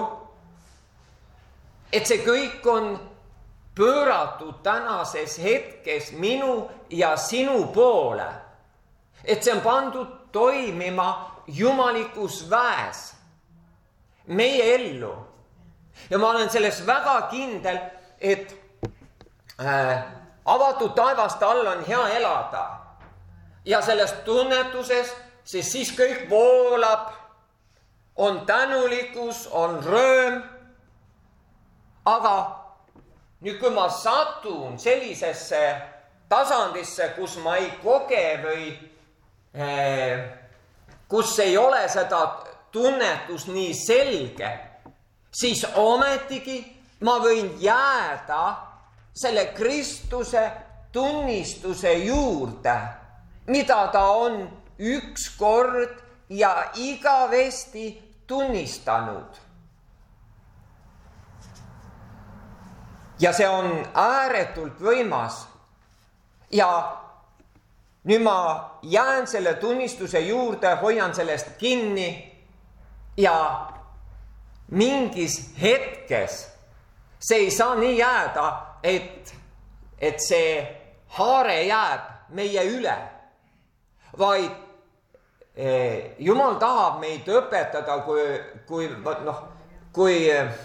et see kõik on pööratud tänases hetkes minu ja sinu poole. Et see on pandud toimima jumalikus väes, meie ellu. Ja ma olen selles väga kindel, et avatud taevast all on hea elada. Ja selles tunnetuses, siis kõik voolab, on tänulikkus, on rõõm. Aga nüüd, kui ma satun sellisesse tasandisse, kus ma ei koge või kus ei ole seda tunnetus nii selge, siis ometigi ma võin jääda selle Kristuse tunnistuse juurde, mida ta on ükskord ja igavesti tunnistanud. Ja see on ääretult võimas. Ja nüüd ma jään selle tunnistuse juurde, hoian sellest kinni ja mingis hetkes see ei saa nii jääda, et see haare jääb meie üle, vaid Jumal tahab meid õpetada, kui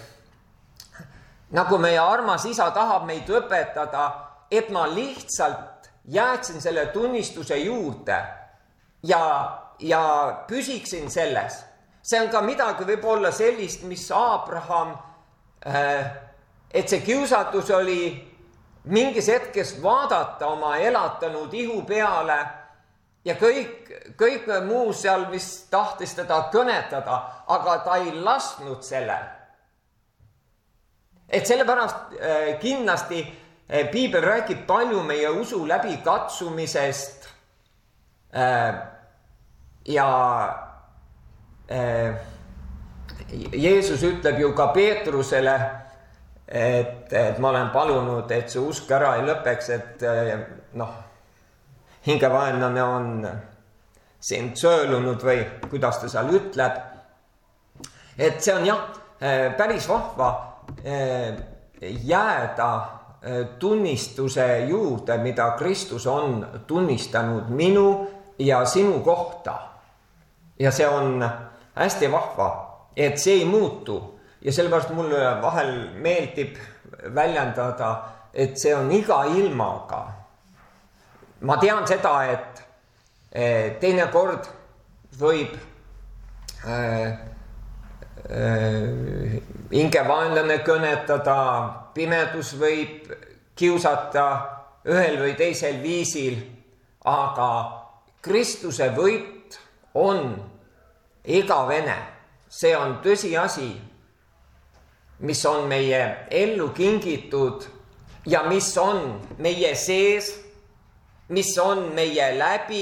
nagu meie armas isa tahab meid õpetada, et ma lihtsalt jääksin selle tunnistuse juurde ja püsiksin selles. See on ka midagi võib-olla sellist, mis Abraham, et see kiusatus oli mingis hetkes vaadata oma elatanud ihu peale ja kõik muu seal, mis tahtis teda kõnetada, aga ta ei lasknud sellel. Et sellepärast kindlasti Piibel räägib palju meie usu läbi katsumisest ja Jeesus ütleb ju ka Peetrusele, et ma olen palunud, et see usk ära ei lõpeks, et hingevaenlane on sind söölunud või kuidas ta seal ütleb. Et see on päris vahva jääda tunnistuse juurde, mida Kristus on tunnistanud minu ja sinu kohta. Ja see on hästi vahva, et see ei muutu. Ja sellepärast mulle vahel meeldib väljendada, et see on iga ilmaga. Ma tean seda, et teinekord võib hingevaenlane kõnetada, pimedus võib kiusata ühel või teisel viisil, aga Kristuse võit on igavene. See on tõsiasi, mis on meie ellu kingitud ja mis on meie sees, mis on meie läbi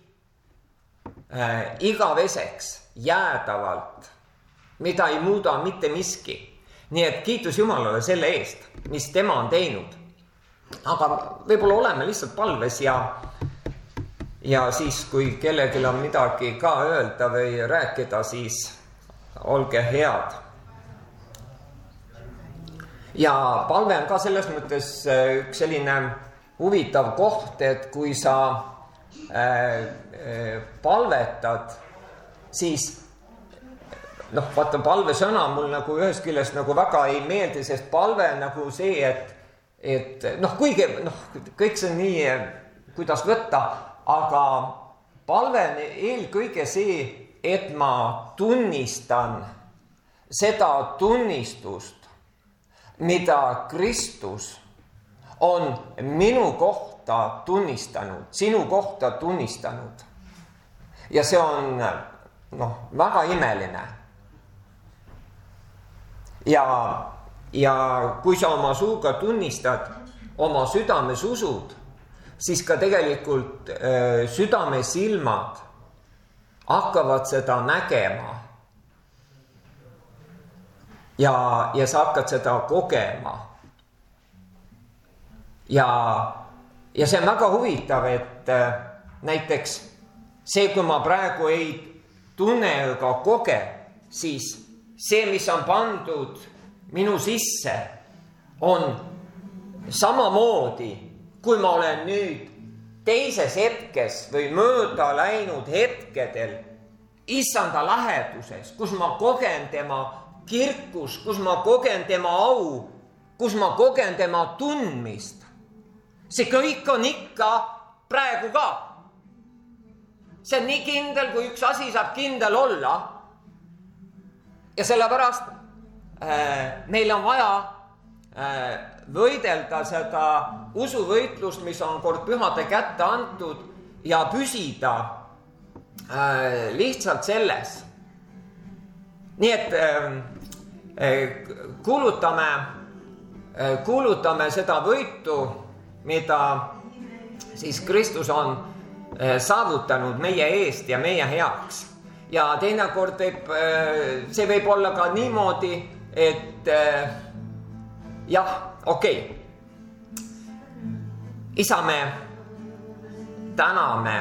igaveseks jäädavalt, mida ei muuda mitte miski. Nii et kiitus Jumalale selle eest, mis tema on teinud. Aga võib-olla oleme lihtsalt palves ja siis, kui kellelgi on midagi ka öelda või rääkida, siis olge head. Ja palve on ka selles mõttes üks selline huvitav koht, et kui sa palvetad, siis vaata, palvesõna mul nagu ühest küljest nagu väga ei meeldi, sest palve on nagu see, et kuigi kõik see on nii, kuidas võtta, aga palve on eelkõige see, et ma tunnistan seda tunnistust, mida Kristus on minu kohta tunnistanud, sinu kohta tunnistanud. Ja see on väga imeline. Ja kui sa oma suuga tunnistad, oma südames usud, siis ka tegelikult südame silmad hakkavad seda nägema. Ja sa hakkad seda kogema. Ja see on väga huvitav, et näiteks see, kui ma praegu ei tunne ega koge, siis see, mis on pandud minu sisse, on samamoodi, kui ma olen nüüd teises hetkes või mööda läinud hetkedel issanda läheduses, kus ma kogen tema kirkus, kus ma kogen tema au, kus ma kogen tema tundmist. See kõik on ikka praegu ka. See on nii kindel, kui üks asi saab kindel olla. Ja sellepärast meil on vaja võidelda seda usuvõitlust, mis on kord pühade kätte antud, ja püsida lihtsalt selles. Nii et kuulutame seda võitu, mida siis Kristus on saavutanud meie eest ja meie heaks. Ja teinekord see võib olla ka niimoodi, et jah, okei. Isa, me täname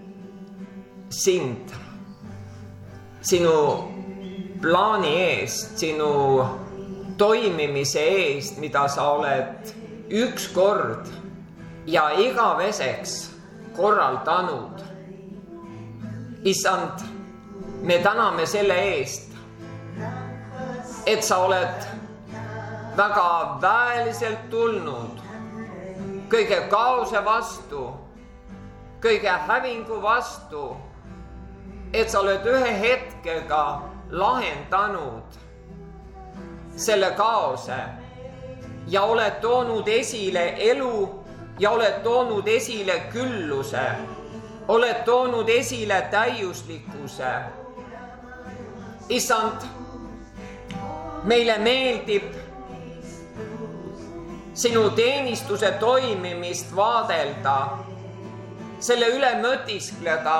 sind sinu plaani eest, sinu toimimise eest, mida sa oled ükskord ja igaveseks korraldanud. Issand, me täname selle eest, et sa oled väga väeliselt tulnud kõige kaose vastu, kõige hävingu vastu, et sa oled ühe hetkega lahendanud selle kaose ja oled toonud esile elu ja oled toonud esile külluse, oled toonud esile täiuslikkuse. Issand, meile meeldib sinu teenistuse toimimist vaadelda, selle üle mõtiskleda,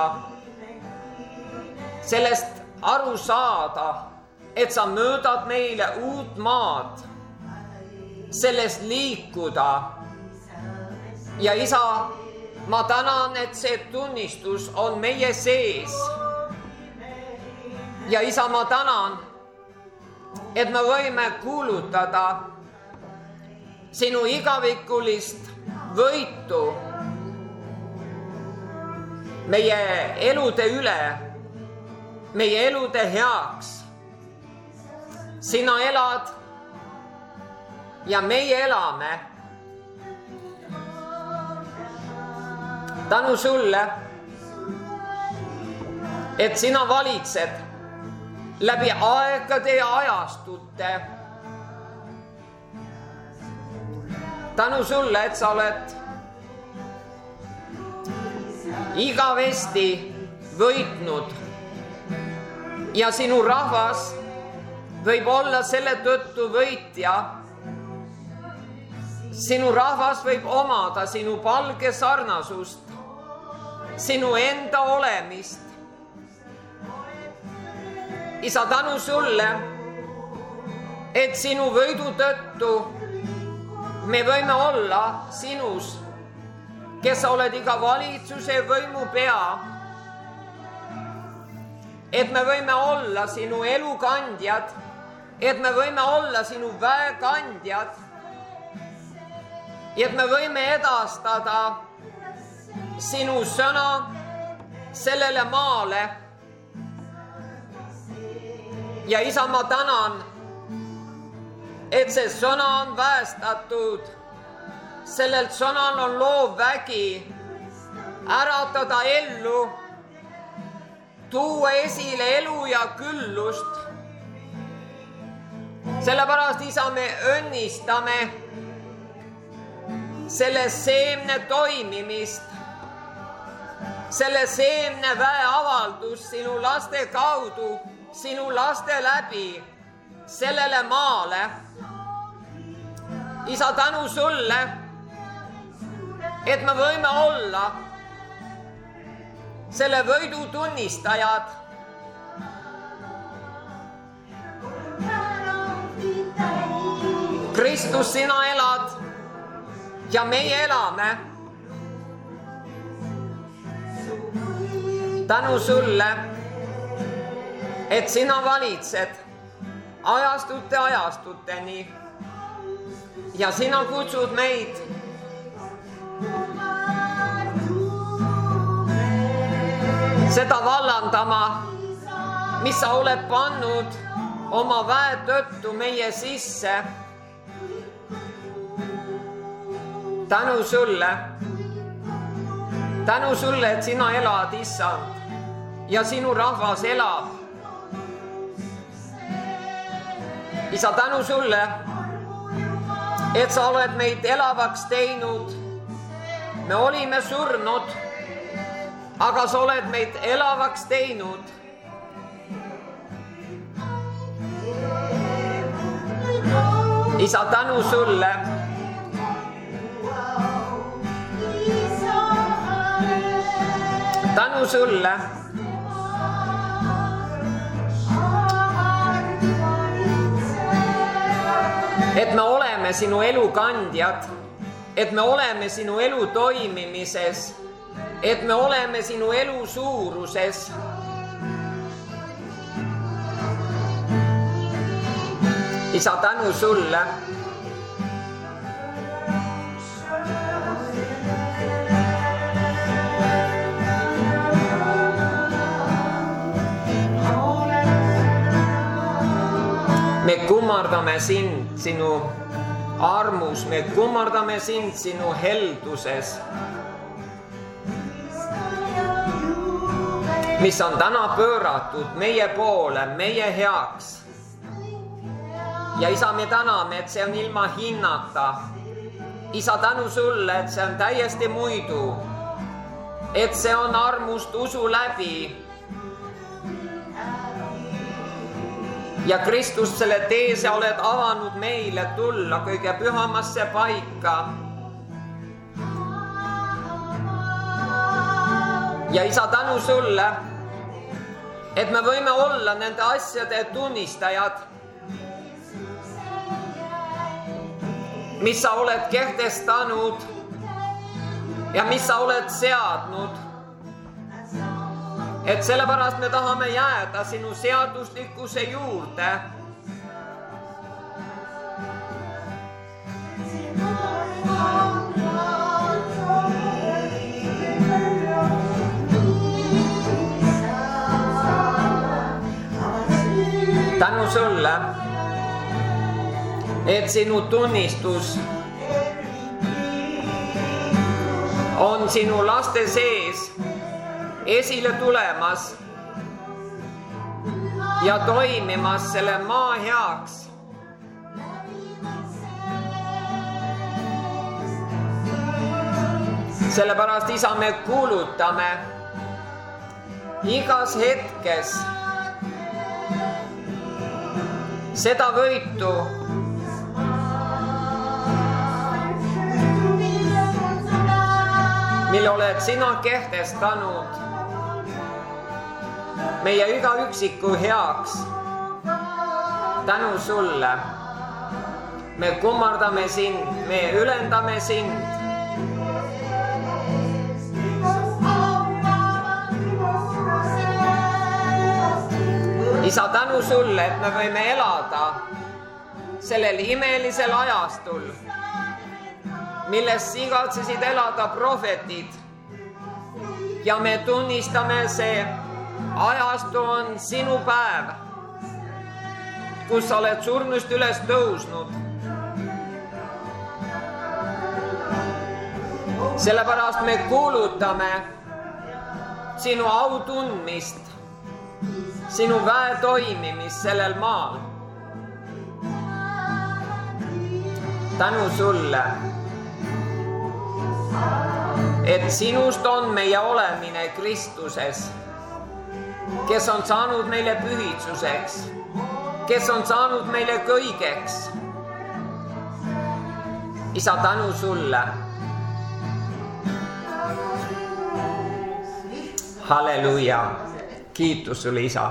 sellest aru saada, et sa möödad meile uut maad, sellest liikuda. Ja isa, ma tänan, et see tunnistus on meie sees. Ja isa, ma tänan, et me võime kuulutada sinu igavikulist võitu meie elude üle, meie elude heaks. Sina elad ja meie elame. Tänu sulle, et sina valitsed läbi aegade ja ajastute. Tänu sulle, et sa oled igavesti võitnud ja sinu rahvas võib olla selle tõttu võitja. Sinu rahvas võib omada sinu palge sarnasust, sinu enda olemist. Isa, tänu sulle, et sinu võidu tõttu me võime olla sinus, kes sa oled iga valitsuse võimu pea. et me võime olla sinu elukandjad, et me võime olla sinu väekandjad, et me võime edastada sinu sõna sellele maale. Ja isa, ma tänan, et see sõna on väestatud. Sellel sõnal on loov vägi äratada ellu, tuua esile elu ja küllust. Sellepärast, isa, me õnnistame selle seemne toimimist, selle seemne väeavaldus sinu laste kaudu, sinu laste läbi sellele maale. Isa, tänu sulle, et me võime olla selle võidu tunnistajad. Kristus, sina elad ja meie elame. Tänu sulle, et sina valitsed ajastute ajastuteni ja sina kutsud meid seda vallandama, mis sa oled pannud oma väe tõttu meie sisse. Tänu sulle, et sina elad, issand, ja sinu rahvas elab. Isa, tänu sulle, et sa oled meid elavaks teinud. Me olime surnud, aga sa oled meid elavaks teinud. Isa, tänu sulle. Tänu sulle, et me oleme sinu elu kandjad, et me oleme sinu elu toimimises, et me oleme sinu elu suuruses. Isa, tänu sulle. Me kummardame sind sinu armus, me kummardame sind sinu helduses, mis on täna pööratud meie poole, meie heaks. Ja isa, me täname, et see on ilma hinnata. Isa, tänu sulle, et see on täiesti muidu, et see on armust usu läbi. Ja Kristus, selle tee sa oled avanud meile tulla kõige pühamasse paika. Ja isa, tänu sulle, et me võime olla nende asjade tunnistajad, mis sa oled kehtestanud ja mis sa oled seadnud. Et sellepärast me tahame jääda sinu seaduslikkuse juurde. Tänu sulle, et sinu tunnistus on sinu laste sees esile tulemas ja toimimas selle maa heaks. Sellepärast, isa, me kuulutame igas hetkes seda võitu, mille oled sina kehtestanud meie iga üksiku heaks. Tänu sulle. Me kummardame sind, me ülendame sind. isa, tänu sulle, et me võime elada sellel imelisel ajastul, millest igatsesid elada prohvetid. Ja me tunnistame, see ajastu on sinu päev, kus sa oled surnust üles tõusnud. Sellepärast me kuulutame sinu au tundmist, sinu väe toimimist sellel maal. Tänu sulle, et sinust on meie olemine Kristuses, kes on saanud meile pühitsuseks, kes on saanud meile kõigeks. Isa, tänu sulle. Halleluja. Kiitus sulle, isa.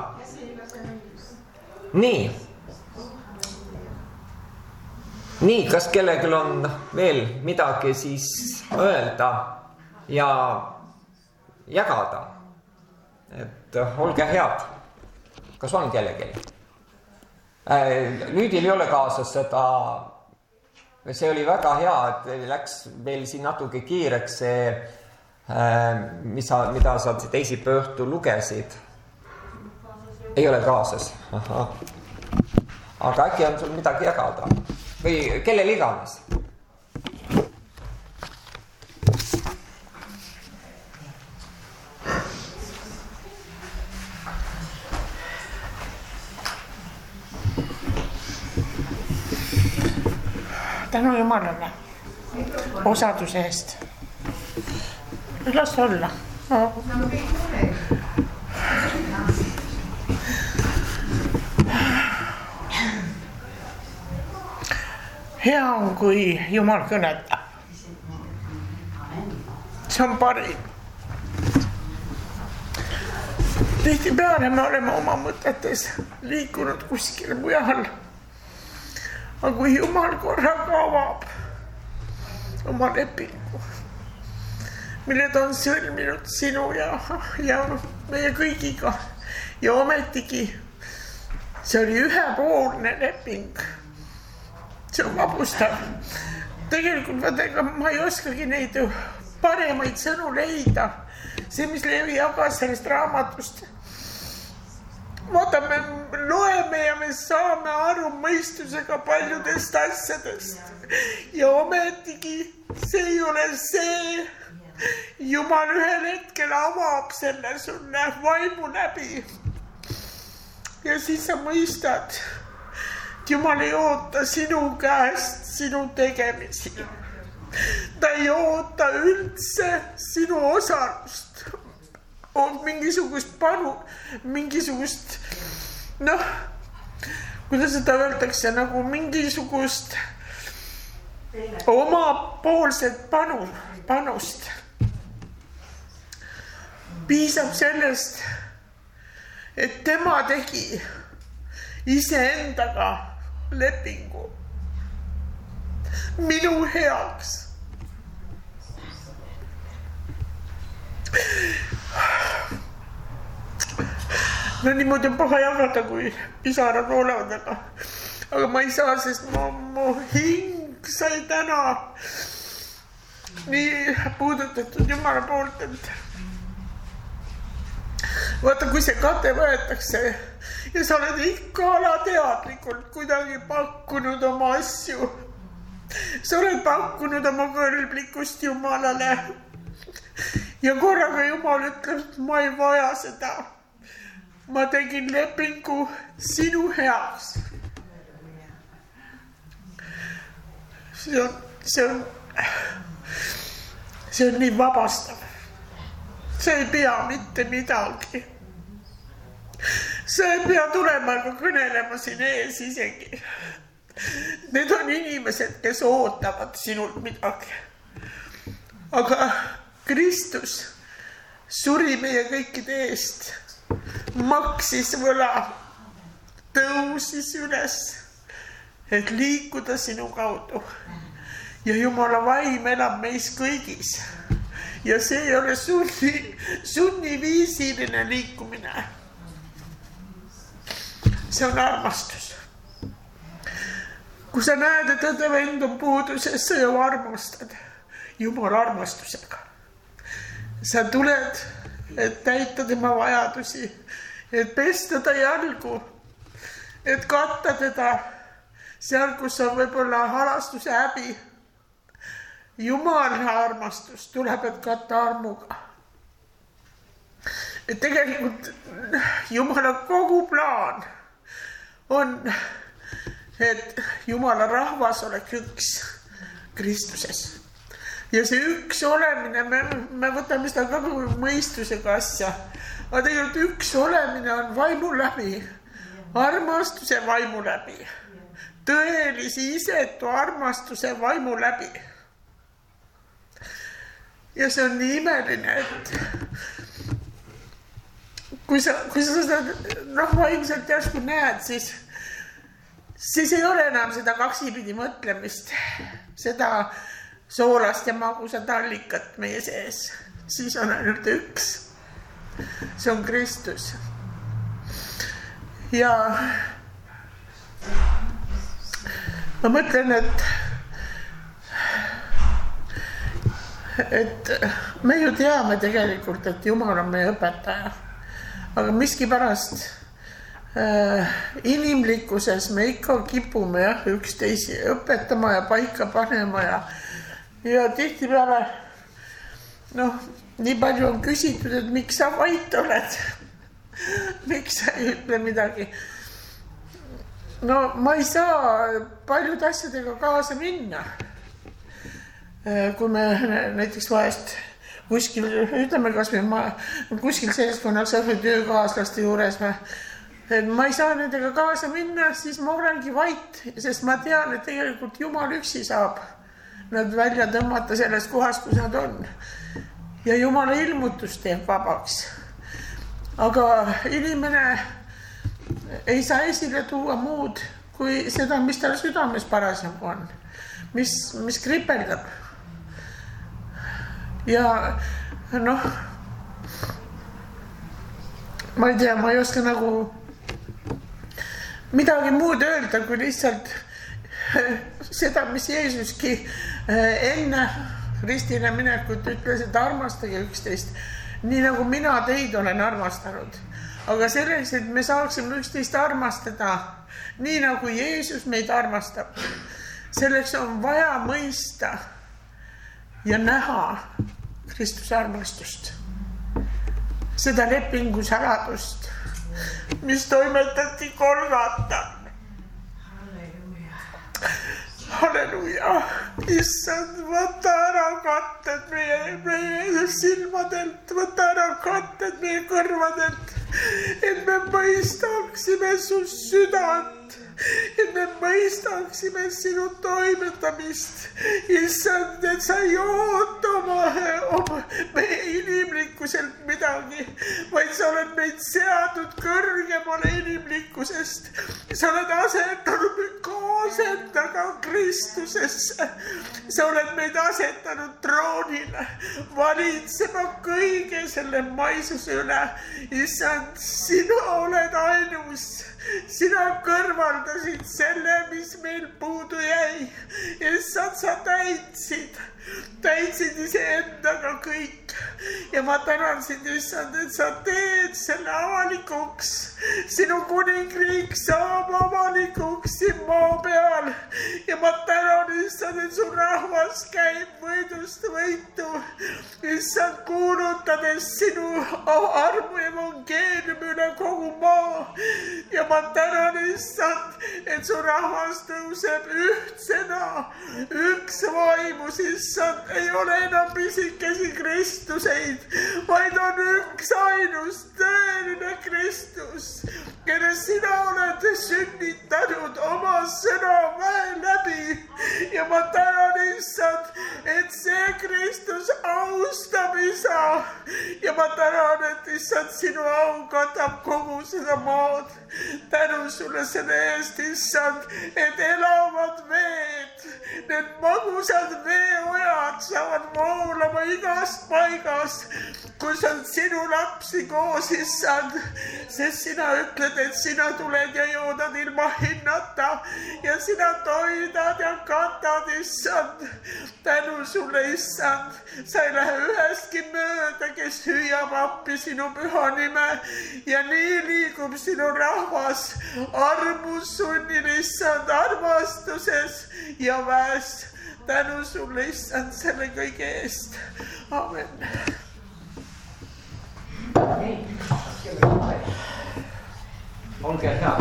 Nii, kas kellelgi on veel midagi siis öelda ja jagada? Et olge head. Kas on kellelgi? Lüüdil ei ole kaasas seda, see oli väga hea, et läks veel siin natuke kiireks see, mida sa teisipäeva õhtul lugesid. Ei ole kaasas. Aha. Aga äkki on sul midagi jagada? Või kellel iganes? Tänu Jumalale osaduse eest. Las olla. Hea on, kui Jumal kõnetab. See on parim. Tihtipeale me oleme oma mõtetes liikunud kuskil mujal. Aga kui Jumal korraga avab oma lepingu, mille ta on sõlminud sinu ja meie kõigiga, ja ometigi see oli ühepoolne leping. See on vapustav. Tegelikult ma ei oskagi neid paremaid sõnu leida. See, mis Levi jagas sellest raamatust. Vaata, me loeme ja me saame aru mõistusega paljudest asjadest. Ja ometigi see ei ole see. Jumal ühel hetkel avab selle sulle vaimu läbi. Ja siis sa mõistad, Jumal ei oota sinu käest sinu tegemisi. Ta ei oota üldse sinu osalust. Mingisugust panu, mingisugust, kuidas seda öeldakse, nagu mingisugust omapoolset panust. Piisab sellest, et tema tegi iseendaga lepingu minu heaks. No niimoodi on paha jagada, kui pisarad olevad, aga ma ei saa, sest mu hing sai täna nii puudutatud Jumala poolt, et vaata, kui see kate võetakse ja sa oled ikka alateadlikult kuidagi pakkunud oma asju. Sa oled pakkunud oma kõlblikkust Jumalale ja korraga Jumal ütleb, ma ei vaja seda. Ma tegin lepingu sinu heaks. See on nii vabastav. See ei pea mitte midagi. Sa ei pea tulema ega kõnelema siin ees isegi. Need on inimesed, kes ootavad sinult midagi. Aga Kristus suri meie kõikide eest, maksis võla, tõusis üles, et liikuda sinu kaudu. Ja Jumala vaim elab meis kõigis. Ja see ei ole sunniviisiline liikumine. see on armastus. Kui sa näed, et õde vend on puuduses, sa ju armastad Jumala armastusega. Sa tuled, et täita tema vajadusi, et pesta ta jalgu, et katta teda seal, kus on võib-olla halastuse häbi. Jumala armastus tuleb, et katta armuga. Et tegelikult Jumala kogu plaan on, et Jumala rahvas oleks üks Kristuses. Ja see üks olemine, me võtame seda ka mõistusega asja, aga tegelikult üks olemine on vaimu läbi, armastuse vaimu läbi, tõelisi isetu armastuse vaimu läbi. Ja see on nii imeline, et kui sa seda vaimselt järsku näed, siis ei ole enam seda kaksipidi mõtlemist, seda soolast ja magusat allikat meie sees. Siis on ainult üks. See on Kristus. Ja ma mõtlen, et me ju teame tegelikult, et Jumal on meie õpetaja. Aga miskipärast inimlikkuses me ikka kipume üksteisi õpetama ja paika panema ja tihtipeale nii palju on küsitud, et miks sa vait oled? Miks sa ei ütle midagi? Ma ei saa paljude asjadega kaasa minna. Kui me näiteks vahest kuskil, ütleme kas või kuskil seltskonnas või töökaaslaste juures, ma ei saa nendega kaasa minna, siis ma olengi vait, sest ma tean, et tegelikult Jumal üksi saab nad välja tõmmata sellest kohast, kus nad on. Ja Jumala ilmutus teeb vabaks. Aga inimene ei saa esile tuua muud kui seda, mis tal südames parasjagu on, mis kripeldab. Ja ma ei tea, ma ei oska nagu midagi muud öelda, kui lihtsalt seda, mis Jeesuski enne ristile minekut ütles, et armastage üksteist, nii nagu mina teid olen armastanud. Aga selleks, et me saaksime üksteist armastada, nii nagu Jeesus meid armastab, selleks on vaja mõista ja näha Kristuse armastust. Seda lepingu saladust, mis toimetati Golgata. Halleluja. Issand, võta ära katted meie silmadelt, võta ära katted meie kõrvadelt, et me mõistaksime su südant, et me mõistaksime sinu toimetamist. Issand, et sa ei oota meie inimlikkuselt midagi, vaid sa oled meid seadnud kõrgemale inimlikkusest. Sa oled asetanud kaasetaga Kristusesse. Sa oled meid asetanud troonile, valitsema kõige selle maisuse üle. Issand, sina oled ainus. Sina kõrvaldasid selle, mis meil puudu jäi. Issand, sa täitsid iseendaga kõik. Ja ma tänan sind, Issand, et sa teed selle avalikuks. Sinu kuningriik saab avalikuks siin maa peal. Ja ma tänan, Issand, et su rahvas käib võidust võitu. Issand, kuulutades sinu armu evangeeliumi üle kogu maa. Ja ma tänan, Issand, et su rahvas tõuseb ühtsena, üks vaimus, Issand, ei ole enam pisikesi Kristuseid, vaid on üks ainus tõeline Kristus, kelles sina oled sünnitanud oma sõna väe läbi. Ja ma tänan, Issand, et see Kristus austab Isa. Ja ma tänan, et Issand, sinu au katab kogu seda maad. Tänu sulle selle eest, Issand, et elavad veed, need magusad veeojad saavad voolama igast paigast kus on sinu lapsi koos, issand, sest sina ütled, et sina tuled ja joodad ilma hinnata ja sina toidad ja katad, issand. Tänu sulle, issand, sa ei lähe ühestki mööda, kes hüüab appi sinu püha nime ja nii liigub sinu rahvas armusunnil, issand, armastuses ja väes. Tänu sulle, issand, selle kõige eest. Amen. Olge hea.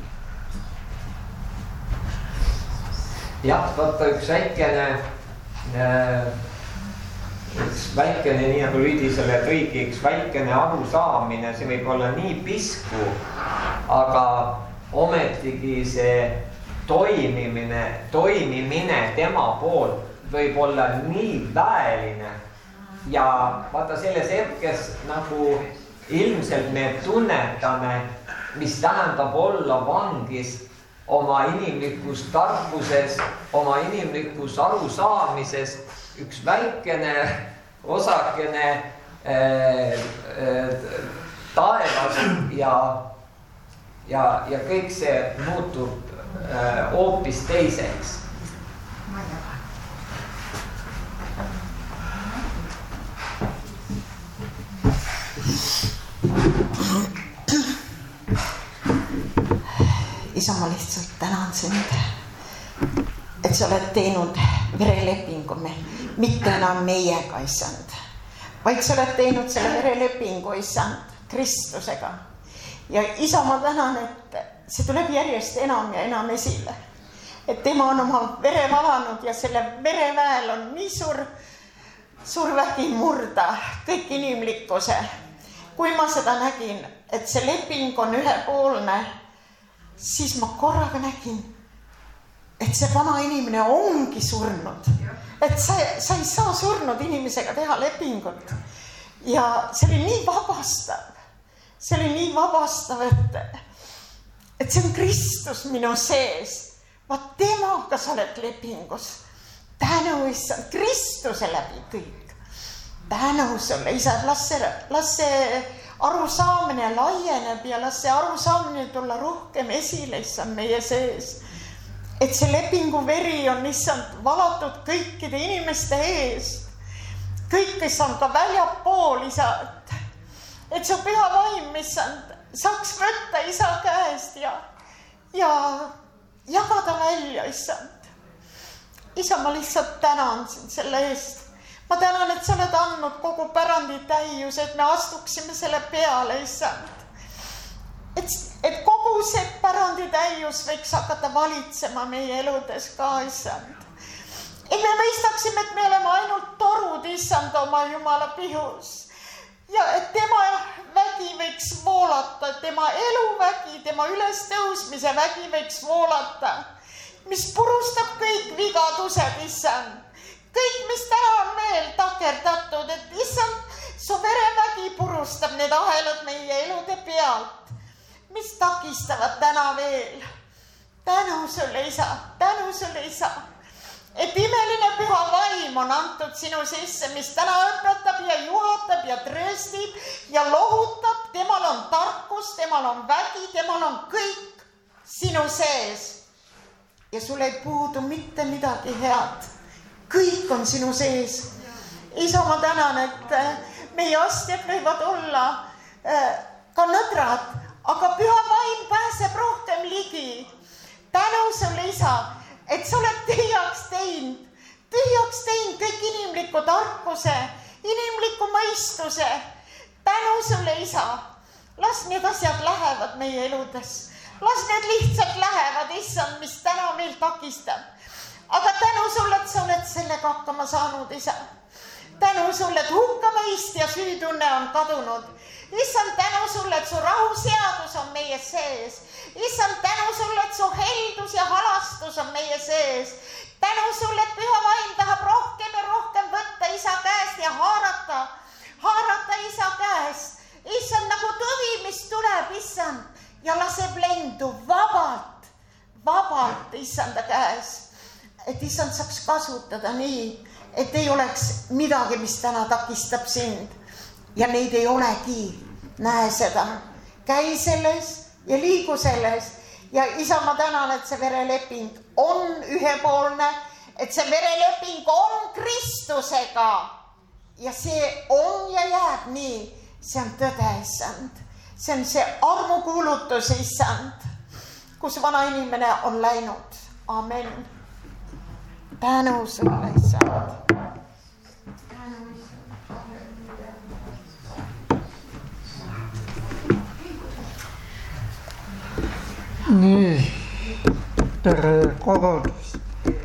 Jah, võtta üks väikene, nii nagu Lüüdi selle tõigi, üks väikene arusaamine, see võib olla nii pisku, aga ometigi see toimimine tema poolt võib olla nii väeline ja vaata selles hetkes nagu ilmselt me tunnetame, mis tähendab olla vangis oma inimlikus tarkuses, oma inimlikus arusaamises, üks väikene osakene taevas ja kõik see muutub hoopis teiseks. Isa, ma lihtsalt tänan sind, et sa oled teinud verelepingu mitte enam meiega, issand, vaid sa oled teinud selle verelepingu, issand, Kristusega. Ja isa, ma tänan, et see tuleb järjest enam ja enam esile. Et tema on oma vere valanud ja selle vereväel on nii suur vägi murda kõik inimlikkuse. Kui ma seda nägin, et see leping on ühepoolne, siis ma korraga nägin, et see vana inimene ongi surnud. Et sa ei saa surnud inimesega teha lepingut. Ja see oli nii vabastav. See oli nii vabastav, et see on Kristus minu sees. Vaat temaga sa oled lepingus. Tänu, issand, Kristuse läbi kõik. Tänu sulle, isa, las see arusaamine laieneb ja las see arusaamine tulla rohkem esile, issand, meie sees. Et see lepingu veri on, issand, valatud kõikide inimeste eest. Kõik, kes on ka väljapool, isa, et su püha vaim, issand, saaks võtta isa käest ja jagada välja, issand. Isa, ma lihtsalt tänan sind selle eest. Ma tänan, et sa oled andnud kogu pärandi täius, et me astuksime selle peale, issand. Et kogu see pärandi täius võiks hakata valitsema meie eludes ka, issand. Et me mõistaksime, et me oleme ainult torud, issand, oma Jumala pihus. Ja et tema vägi võiks voolata, tema eluvägi, tema ülestõusmise vägi võiks voolata, mis purustab kõik vigadused, issand. Kõik, mis täna on veel takerdatud, et issand, su verevägi purustab need ahelad meie elude pealt, mis takistavad täna veel. Tänu sulle, isa, et imeline püha vaim on antud sinu sisse, mis täna õpetab ja juhatab ja tröstib ja lohutab. Temal on tarkus, temal on vägi, temal on kõik sinu sees. Ja sul ei puudu mitte midagi head. Kõik on sinu sees. Isa, ma tänan, et meie astjad võivad olla ka nõdrad, aga püha vaim pääseb rohkem ligi. Tänu sulle, isa, et sa oled tühjaks teinud kõik inimliku tarkuse, inimliku mõistuse. Tänu sulle, isa, las need asjad lähevad meie eludes. Las need lihtsalt lähevad, issand, mis täna meil takistab. Aga tänu sulle, et sa oled sellega hakkama saanud, isa. Tänu sulle, et hukkamõist ja süütunne on kadunud. Issand, tänu sulle, et su rahuseadus on meie sees. Issand, tänu sulle, et su heldus ja halastus on meie sees. Tänu sulle, et püha vaim tahab rohkem ja rohkem võtta isa käest ja haarata isa käest. Issand, nagu tõvi, mis tuleb, issand, ja laseb lendu vabalt issanda käes. Et issand saaks kasutada nii, et ei oleks midagi, mis täna takistab sind. ja neid ei olegi. Näe seda, käi selles ja liigu selles. Ja isa, ma tänan, et see vereleping on ühepoolne, et see vereleping on Kristusega. Ja see on ja jääb nii. See on tõde, issand. See on see armukuulutus, issand, kus vana inimene on läinud. Amen. Tänu sulle, issand. Nii, tere kogudus.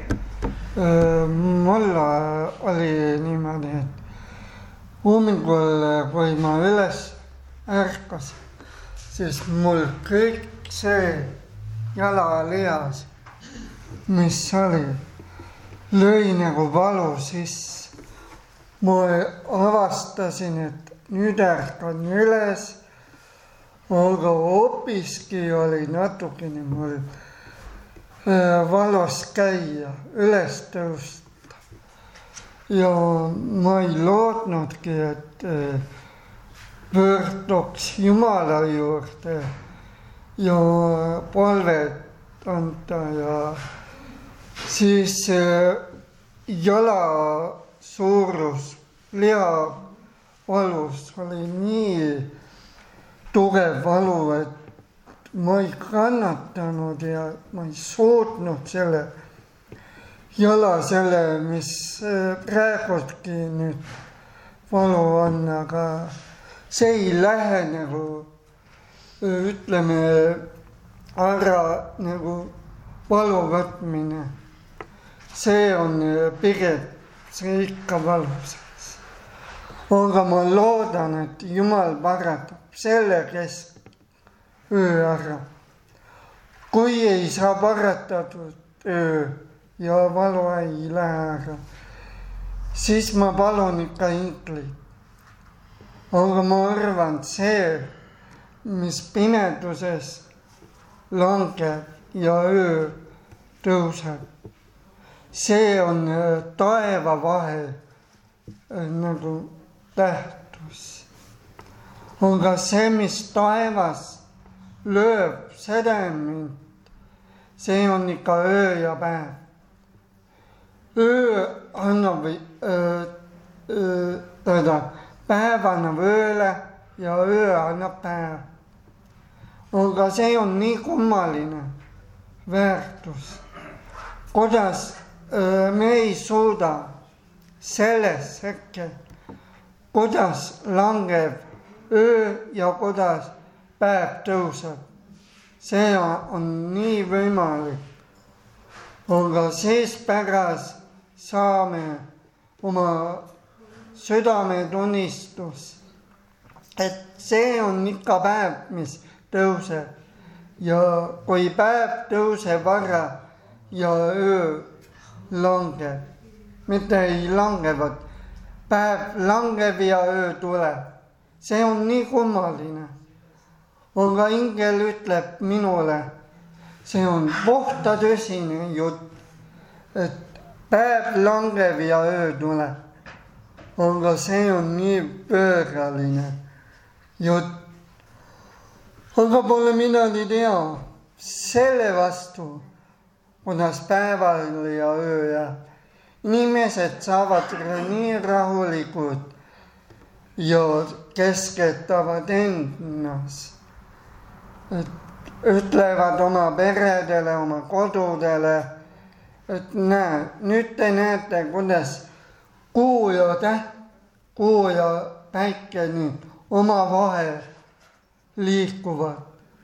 Mulla oli niimoodi, et hommikul, kui ma üles ärkas, siis mul kõik see jalalihas, mis oli, lõi nagu valu sisse. Ma avastasin, et nüüd ärkan üles, aga hoopiski oli natukene mul valus käia, üles tõusta. Ja ma ei lootnudki, et pöörduks Jumala juurde ja palvet anda ja siis jala suurus, liha valus oli nii tugev valu, et ma ei kannatanud ja ma ei suutnud selle jala selle, mis praegustki nüüd valu on, aga see ei lähe nagu, ütleme, ära nagu valu võtmine. See on pigem, see ikka valus. Aga ma loodan, et Jumal paratab selle öö ära. Kui ei saa paratatud öö ja valu ei lähe ära, siis ma palun ikka inklit. Aga ma arvan, see, mis pimeduses langeb ja öö tõuseb, see on taeva vahe nagu tähtus. Aga see, mis taevas lööb sedemint, see on ikka öö ja päev. Öö annab päev annab ööle ja öö annab päev. Aga see on nii kummaline väärtus, kuidas me ei suuda selles hetkel, kuidas langeb öö ja kuidas päev tõuseb. See on nii võimalik. Aga siis pärast saame oma südametunnistus, et see on ikka päev, mis tõuseb. Ja kui päev tõuseb vara ja öö langeb, mitte ei langevad, päev langeb ja öö tuleb. See on nii kummaline. Aga ingel ütleb minule, see on puhta tõsine jutt, et päev langeb ja öö tuleb. Aga see on nii pööraline jutt. Aga pole midagi teha selle vastu, kuidas päeval ja öö jääb. Inimesed saavad nii rahulikud ja kesketavad endas, et ütlevad oma peredele, oma kodudele, et näe, nüüd te näete, kuidas kuu ja päike nüüd omavahel liikuvad.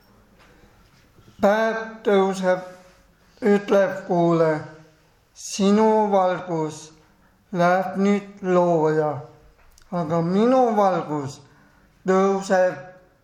Päev tõuseb, ütleb kuule, sinu valgus läheb nüüd looja, aga minu valgus tõuseb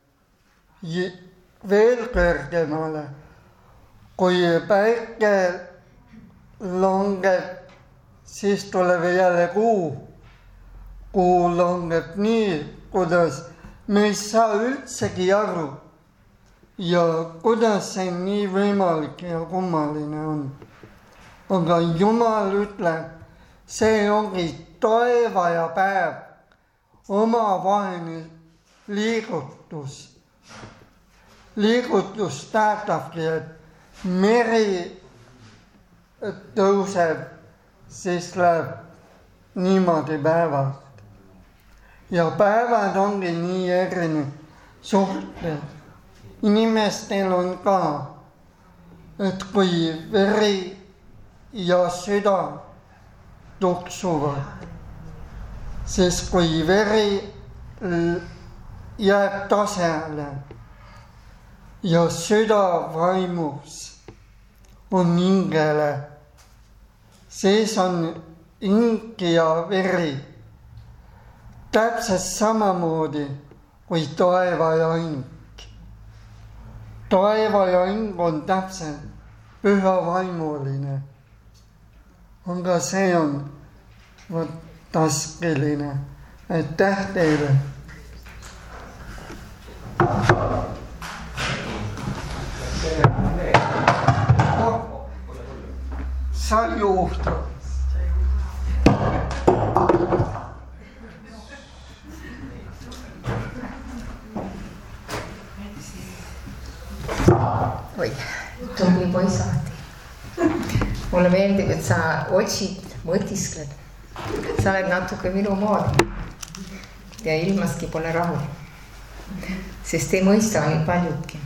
veel kõrgemale. Kui päike langeb, siis tuleb jälle kuu. Kuu langeb nii, kuidas me ei saa üldsegi aru. Ja kuidas see nii võimalik ja kummaline on. Aga Jumal ütleb, see ongi taeva ja päev omavaheline liigutus. Liigutus tähendabki, et meri tõuseb, siis läheb niimoodi päevad. Ja päevad ongi nii erinevad suhted. Inimestel on ka, et kui veri ja süda tuksuvad, siis kui veri jääb tasele ja süda vaimus on hingele, siis on hing ja veri täpselt samamoodi kui taeva ja hing. Taeva ja hing on täpselt pühavaimuline, aga see on taskeline. Aitäh teile! Sa juhtu. Oi, tubli poisahti. Mulle meeldib, et sa otsid, mõtiskled. Sa oled natuke minu moodi ja ilmaski pole rahul, sest ei mõista nii paljudki.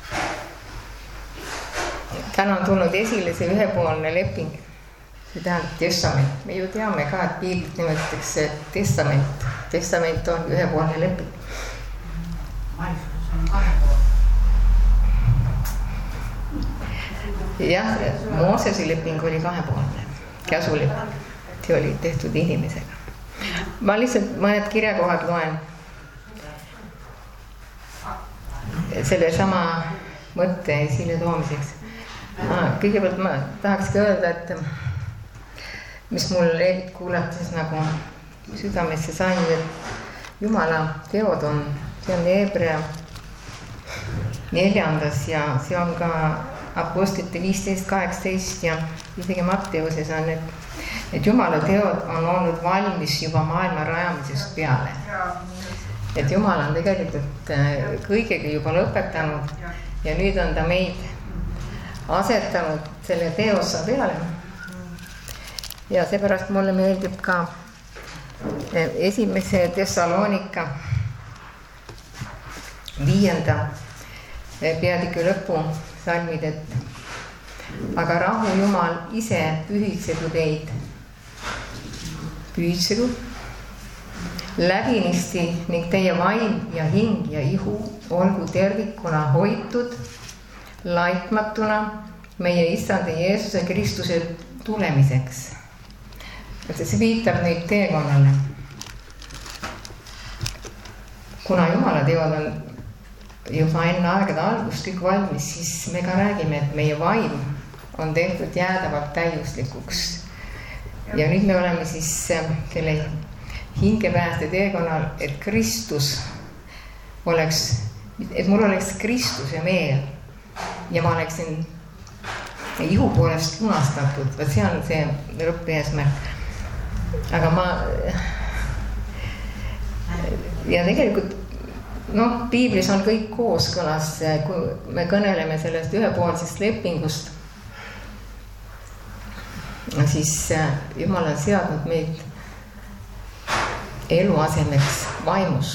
Täna on tulnud esile see ühepoolne leping, see tähendab testament. Me ju teame ka, et piiblit nimetatakse testament. Testament on ühepoolne leping. Jah, Moosesi leping oli kahepoolne, käsuleping. See oli tehtud inimesega. Ma lihtsalt mõned kirjakohad loen selle sama mõtte esile toomiseks. Kõigepealt ma tahakski öelda, et mis mul kuulates nagu südamesse sain, et Jumala teod on, see on Hebrea 4. ja see on ka Apostlite 15-18 ja isegi Matteuses on, et Jumala teod on olnud valmis juba maailma rajamisest peale. Et Jumal on tegelikult kõigega juba lõpetanud ja nüüd on ta meid asetanud selle teossa peale. Ja seepärast mulle meeldib ka 1. Thessalonika 5. peatüki lõpu salmid, et aga rahu Jumal ise pühitsegu teid. Pühitsegu läbinisti ning teie vaim ja hing ja ihu olgu tervikuna hoitud laitmatuna meie Issanda Jeesuse Kristuse tulemiseks. See viitab nüüd teekonnale. Kuna Jumala teod on juba enne aegade algust kõik valmis, siis me ka räägime, et meie vaim on tehtud jäädavalt täiuslikuks. Ja nüüd me oleme siis selle hingepääste teekonnal, et Kristus oleks, et mul oleks Kristuse meel ja ma oleksin ihu poolest lunastatud, vaat see on see lõppeesmärk. Aga ja tegelikult piiblis on kõik kooskõlas, kui me kõneleme sellest ühepoolsest lepingust, siis Jumal on seadnud meid eluasemeks vaimus.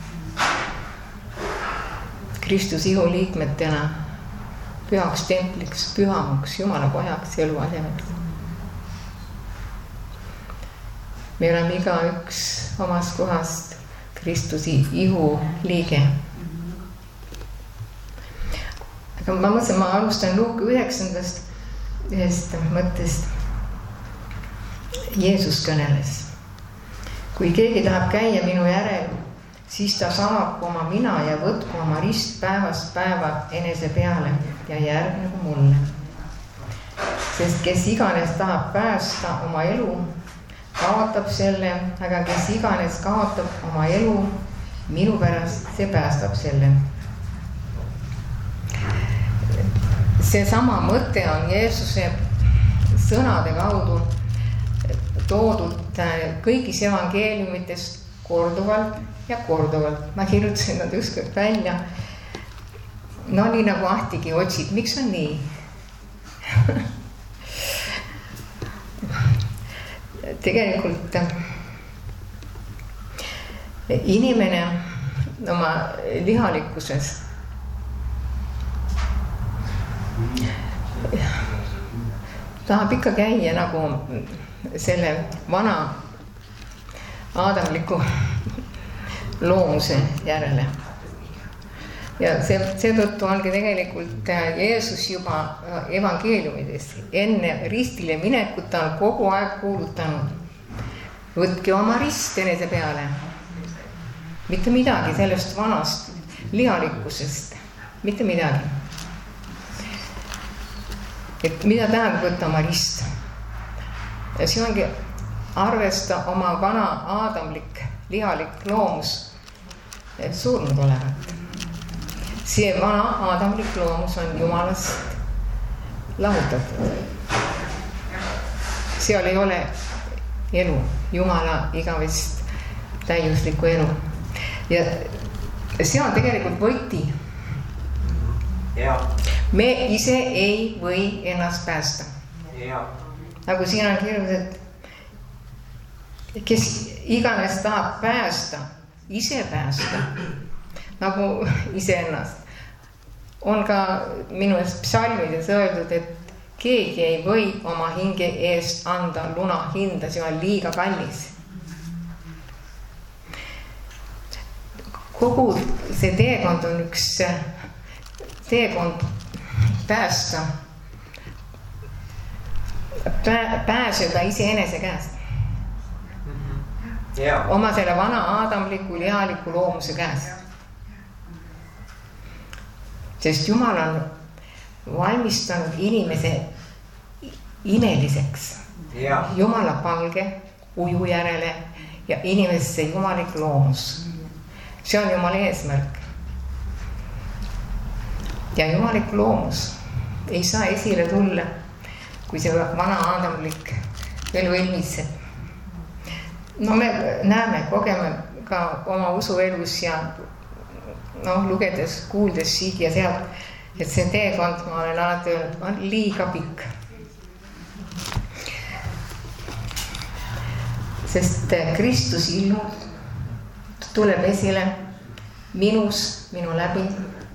Kristus ihu liikmetena pühaks templiks, pühamuks, Jumala pojaks eluasemeks. Me oleme igaüks omast kohast Kristusi ihu liige. Aga ma mõtlesin, ma alustan Luuka 9. ühest mõttest. Jeesus kõneles. Kui keegi tahab käia minu järel, siis ta saaku oma mina ja võtku oma rist päevast päeva enese peale ja järgnegu mulle. Sest kes iganes tahab päästa oma elu, kaotab selle, aga kes iganes kaotab oma elu minu pärast, see päästab selle. Seesama mõte on Jeesuse sõnade kaudu toodud kõigis evangeeliumites korduvalt ja korduvalt. Ma kirjutasin nad ükskord välja. No nii nagu Ahtigi otsib, miks on nii? Tegelikult inimene oma lihalikkuses tahab ikka käia nagu selle vana aadamliku loomuse järele. Ja seetõttu ongi tegelikult Jeesus juba evangeeliumides enne ristile minekut ta on kogu aeg kuulutanud. Võtke oma rist enese peale. Mitte midagi sellest vanast lihalikkusest. Mitte midagi. Et mida tähendab võtta oma rist? Ja see ongi arvesta oma vana aadamlik, lihalik loomus surnud olevat. See vana aadamlik loomus on Jumalast lahutatud. Seal ei ole elu, Jumala igavest täiuslikku elu. Ja see on tegelikult võti. Ja. Me ise ei või ennast päästa. Ja. Nagu siin on kirjas, et kes iganes tahab päästa, ise päästa, nagu ise ennast. On ka minu psalmides öeldud, et keegi ei või oma hinge eest anda luna hinda, see on liiga kallis. Kogu see teekond on üks teekond päästa, pääseda iseenese käest. Ja. Oma selle vana aadamliku lihaliku loomuse käest. Sest Jumal on valmistanud inimese imeliseks. Ja. Jumala palge uju järele ja inimesse jumalik loomus. See on Jumala eesmärk. Ja jumalik loomus ei saa esile tulla, kui see vana aadamlik veel õilmitseb. No me näeme, kogeme ka oma usuelus ja lugedes, kuuldes siit ja sealt, et see teekond, ma olen alati öelnud, on liiga pikk. Sest Kristus ilmub, tuleb esile minus, minu läbi.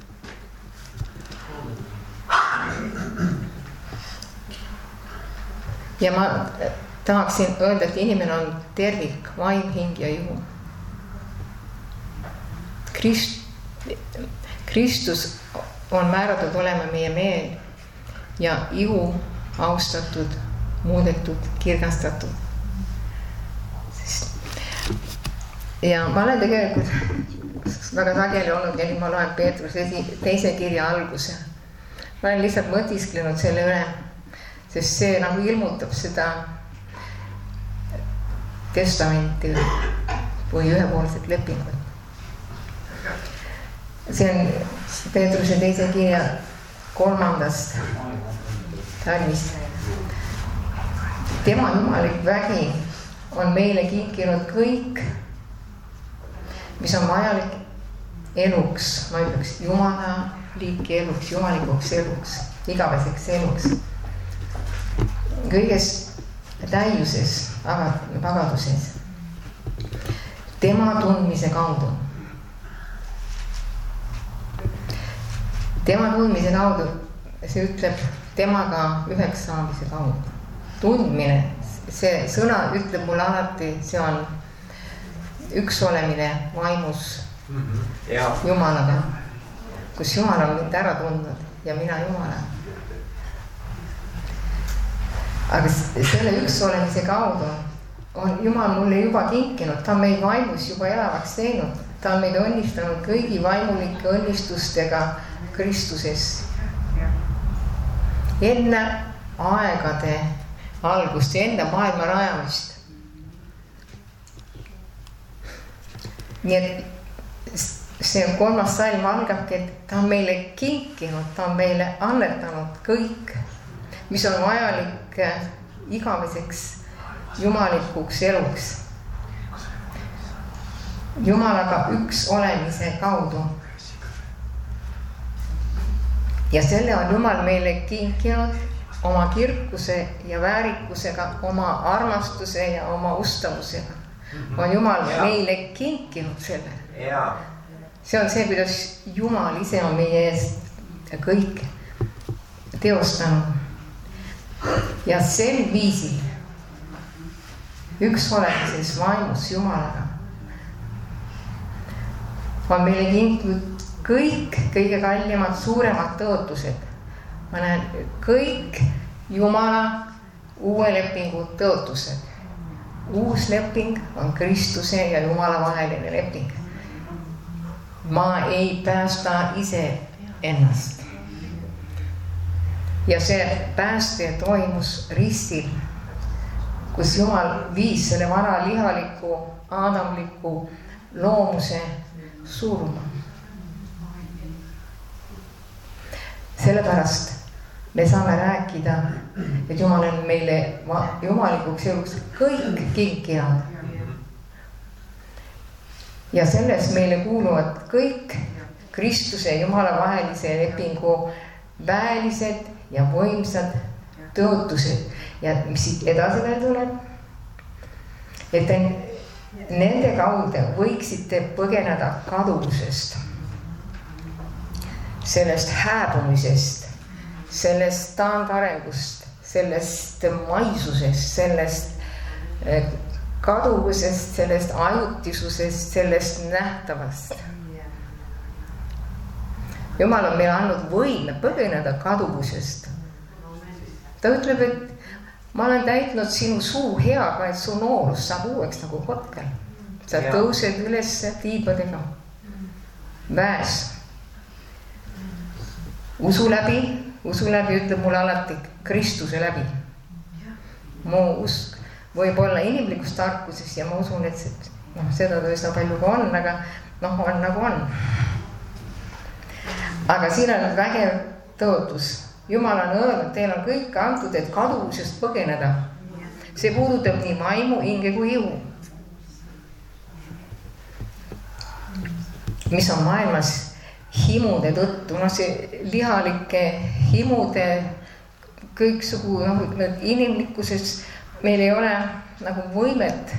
Ja ma tahaksin öelda, et inimene on tervik, vaim, hing ja ihu. Kristus on määratud olema meie meel ja ihu austatud, muudetud, kirgastatud. Ja ma olen tegelikult väga sageli olnud ja nüüd ma loen Peetruse teise kirja alguse. Ma olen lihtsalt mõtisklenud selle üle, sest see nagu ilmutab seda testamenti või ühepoolset lepingut. See on Peetruse teise kirja 3. salmist. Tema jumalik vägi on meile kinkinud kõik, mis on vajalik eluks, ma ütleks Jumala liiki eluks, jumalikuks eluks, igaveseks eluks. Kõiges täiuses, vagaduses. Tema tundmise kaudu. Tema tundmise kaudu, see ütleb temaga üheks saamise kaudu. Tundmine, see sõna ütleb mulle alati, see on üks olemine vaimus Jumalaga, kus Jumal on mind ära tundnud ja mina Jumala. Aga selle üks olemise kaudu on Jumal mulle juba kinkinud, ta on meid vaimus juba elavaks teinud, ta on meid õnnistanud kõigi vaimulike õnnistustega Kristuses. Enne aegade algust ja enne maailma rajamist. Nii et see 3. salm algabki, et ta on meile kinkinud, ta on meile annetanud kõik, mis on vajalik igaveseks jumalikuks eluks. Jumalaga üks olemise kaudu. Ja selle on Jumal meile kinkinud oma kirkuse ja väärikusega, oma armastuse ja oma ustavusega. On Jumal meile kinkinud selle. See on see, kuidas Jumal ise on meie eest kõik teostanud. Ja sel viisil üks olemises vaimus Jumalaga on meile kinkinud kõik kõige kallimad, suuremad tõotused. Ma näen kõik Jumala uue lepingu tõotused. Uus leping on Kristuse ja Jumala vaheline leping. Ma ei päästa ise ennast. Ja see pääste toimus ristil, kus Jumal viis selle vana lihaliku, aadamliku loomuse surma. Sellepärast me saame rääkida, et Jumal on meile jumalikuks eluks kõik kinkinud. Ja selles meile kuuluvad kõik Kristuse ja Jumala vahelise lepingu väelised ja võimsad tõotused. Ja mis siit edasi veel tuleb, et nende kaudu võiksite põgeneda kaduvusest, sellest hääbumisest, sellest taandarengust, sellest maisusest, sellest kaduvusest, sellest ajutisusest, sellest nähtavast. Jumal on meile andnud võime põgeneda kaduvusest. Ta ütleb, et ma olen täitnud sinu suu heaga, et su noorus saab uueks nagu kotkel. Sa tõused üles tiibadega väes. Usu läbi ütleb mulle alati Kristuse läbi. Mu usk võib olla inimlikus tarkuses ja ma usun, et seda tõesta palju ka on, aga on nagu on. Aga siin on vägev tõotus. Jumal on öelnud, teil on kõik antud, et kaduvusest põgeneda. See puudutab nii vaimu, hinge kui ihu. Mis on maailmas himude tõttu, see lihalike himude kõiksugu inimlikkuses meil ei ole nagu võimet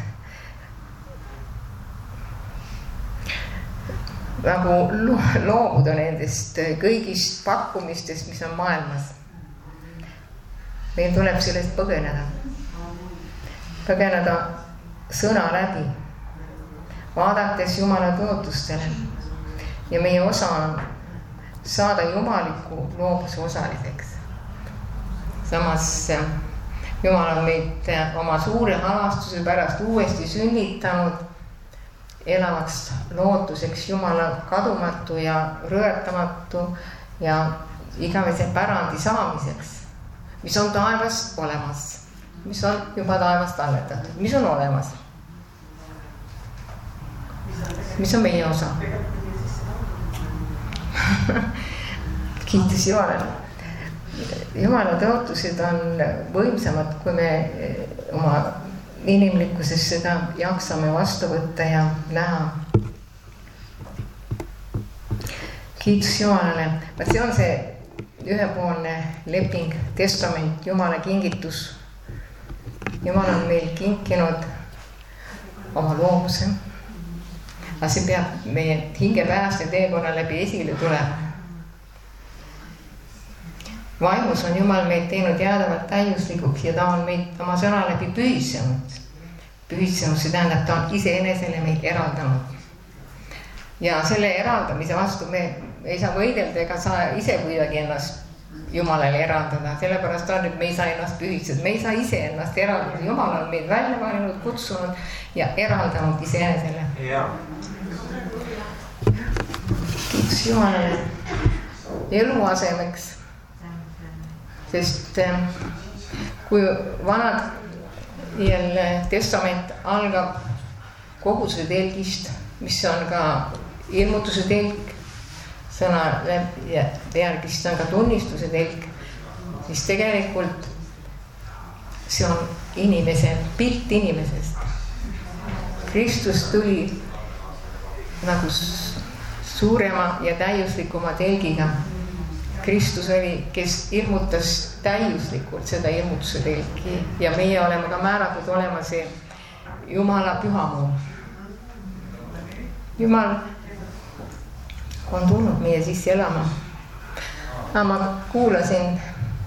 nagu loobuda nendest kõigist pakkumistest, mis on maailmas. Meil tuleb sellest põgeneda. Põgeneda sõna läbi, vaadates Jumala tõotustele. Ja meie osa on saada jumaliku loomuse osaliseks. Samas Jumal on meid oma suure halastuse pärast uuesti sünnitanud elavaks lootuseks Jumala kadumatu ja rõetamatu ja igavese pärandi saamiseks, mis on taevas olemas, mis on juba taevast alletatud, mis on olemas, mis on meie osa. Kiitus Jumalale. Jumala tõotused on võimsamad, kui me oma inimlikkuses seda jaksame vastu võtta ja näha. Kiitus Jumalale. See on see ühepoolne leping, testament, Jumala kingitus. Jumal on meil kinkinud oma loomuse. Aga see peab meie hinge pääste teekonna läbi esile tulema. Vaimus on Jumal meid teinud jäädavalt täiuslikuks ja ta on meid oma sõna läbi pühisenud. Pühisenud, see tähendab, ta on iseenesele meid eraldanud. Ja selle eraldamise vastu me ei saa võidelda ega saa ise kuidagi ennast Jumalale eraldada. Sellepärast on, et me ei saa ennast pühised. Me ei saa ise ennast eraldada. Jumal on meid välja valinud, kutsunud ja eraldanud iseenesele. Kiitus Jumalale eluasemeks. Sest kui vanad testament algab koguse telgist, mis on ka ilmutuse telk, sõna järgist on ka tunnistuse telk, siis tegelikult see on inimese, pilt inimesest. Kristus tuli nagu suurema ja täiuslikuma telgiga. Kristus oli, kes ilmutas täiuslikult seda ilmutuse telgi ja meie oleme ka määratud olema see Jumala pühamuu. Jumal on tulnud meie sisse elama. Ma kuulasin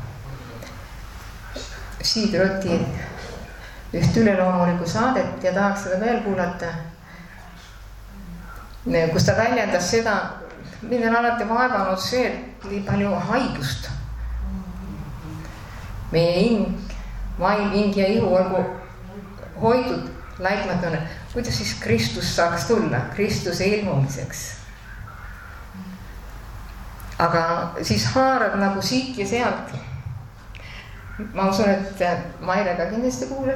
Siidroti üht üleloomulikku saadet ja tahaks seda veel kuulata, kus ta väljendas seda, mind on alati vaevanud see, et nii palju haigust. Meie hing, vaim, hing ja ihu olgu hoidud laitmatuna. Kuidas siis Kristus saaks tulla Kristuse ilmumiseks? Aga siis haarab nagu siit ja sealt. Ma usun, et Maire ka kindlasti kuuleb.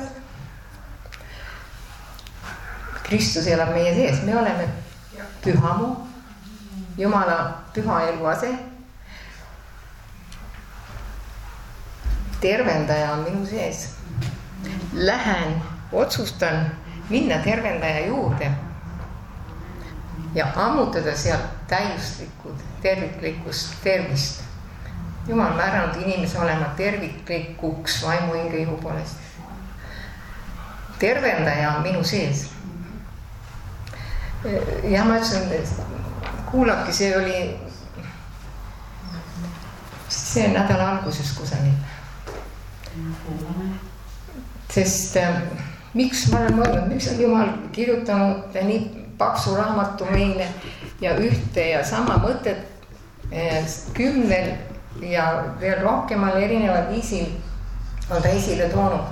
Kristus elab meie sees, me oleme pühamuu, Jumala püha eluase. Tervendaja on minu sees. Lähen, otsustan minna tervendaja juurde ja ammutada sealt täiuslikud terviklikust tervist. Jumal määranud inimese olema terviklikuks vaimu, hinge, ihu poolest. Tervendaja on minu sees. Ja ma ütlesin, kuulabki, see oli see nädala alguses kusagil. Sest miks ma olen mõelnud, miks on Jumal kirjutanud nii paksu raamatu meile ja ühte ja sama mõtet 10 ja veel rohkemal erineval viisil on ta esile toonud.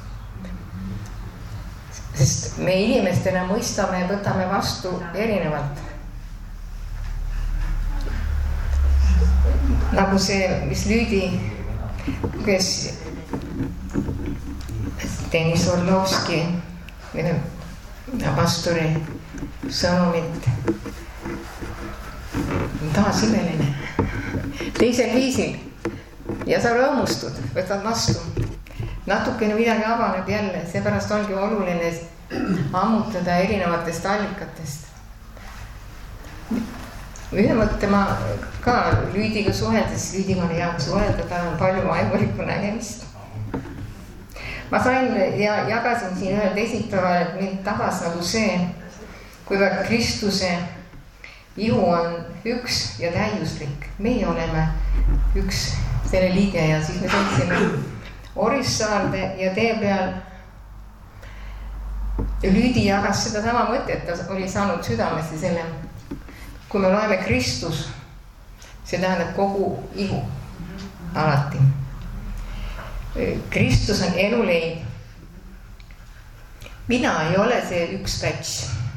Sest me inimestena mõistame ja võtame vastu erinevalt. Nagu see, mis Lüüdi, kes Deniss Orlovski pastori sõnumit taas imeline teisel viisil ja sa rõõmustud, võtad vastu. Natukene midagi avaneb jälle, seepärast ongi oluline ammutada erinevatest allikatest. Ühe mõtte ma ka Lüüdiga suheldes, Lüüdiga on hea suhelda, tal on palju vaimulikku nägemist. Ma sain ja jagasin siin ühel teisipäeval, et mind tabas nagu see, kuivõrd Kristuse ihu on üks ja täiuslik. Meie oleme üks selle liige ja siis me sõitsime Orissaarde ja tee peal Lüüdi jagas seda sama mõtet, ta oli saanud südamesse selle, kui me loeme Kristus, see tähendab kogu ihu alati. Kristus on eluleib. Mina ei ole see üks päts.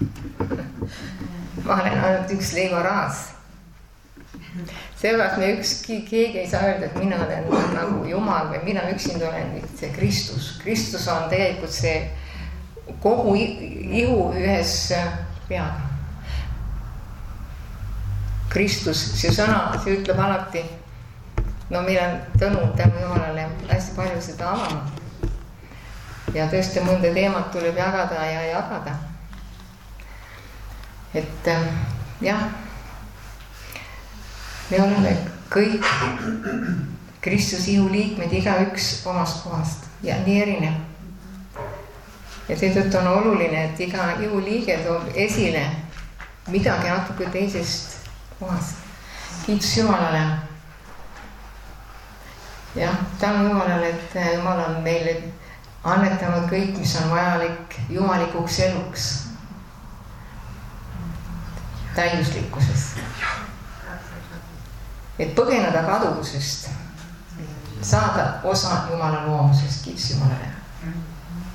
Ma olen ainult üks leivaraas. Seepärast me keegi ei saa öelda, et mina olen nagu Jumal või mina üksinda olen see Kristus. Kristus on tegelikult see kogu ihu ühes peaga. Kristus, see sõna, see ütleb alati, no meil on tänu Jumalale hästi palju seda avanud. Ja tõesti mõnda teemat tuleb jagada ja jagada. Et jah, me oleme kõik Kristus ihu liikmed, igaüks omast kohast ja nii erinev. Ja seetõttu on oluline, et iga ihu liige toob esile midagi natuke teisest kohast. Kiitus Jumalale. Jah, tänu Jumalale, et Jumal on meile annetanud kõik, mis on vajalik jumalikuks eluks. Täiuslikkuses. Et põgeneda kaduvusest, saada osa Jumala loomusest, kiitus Jumalale.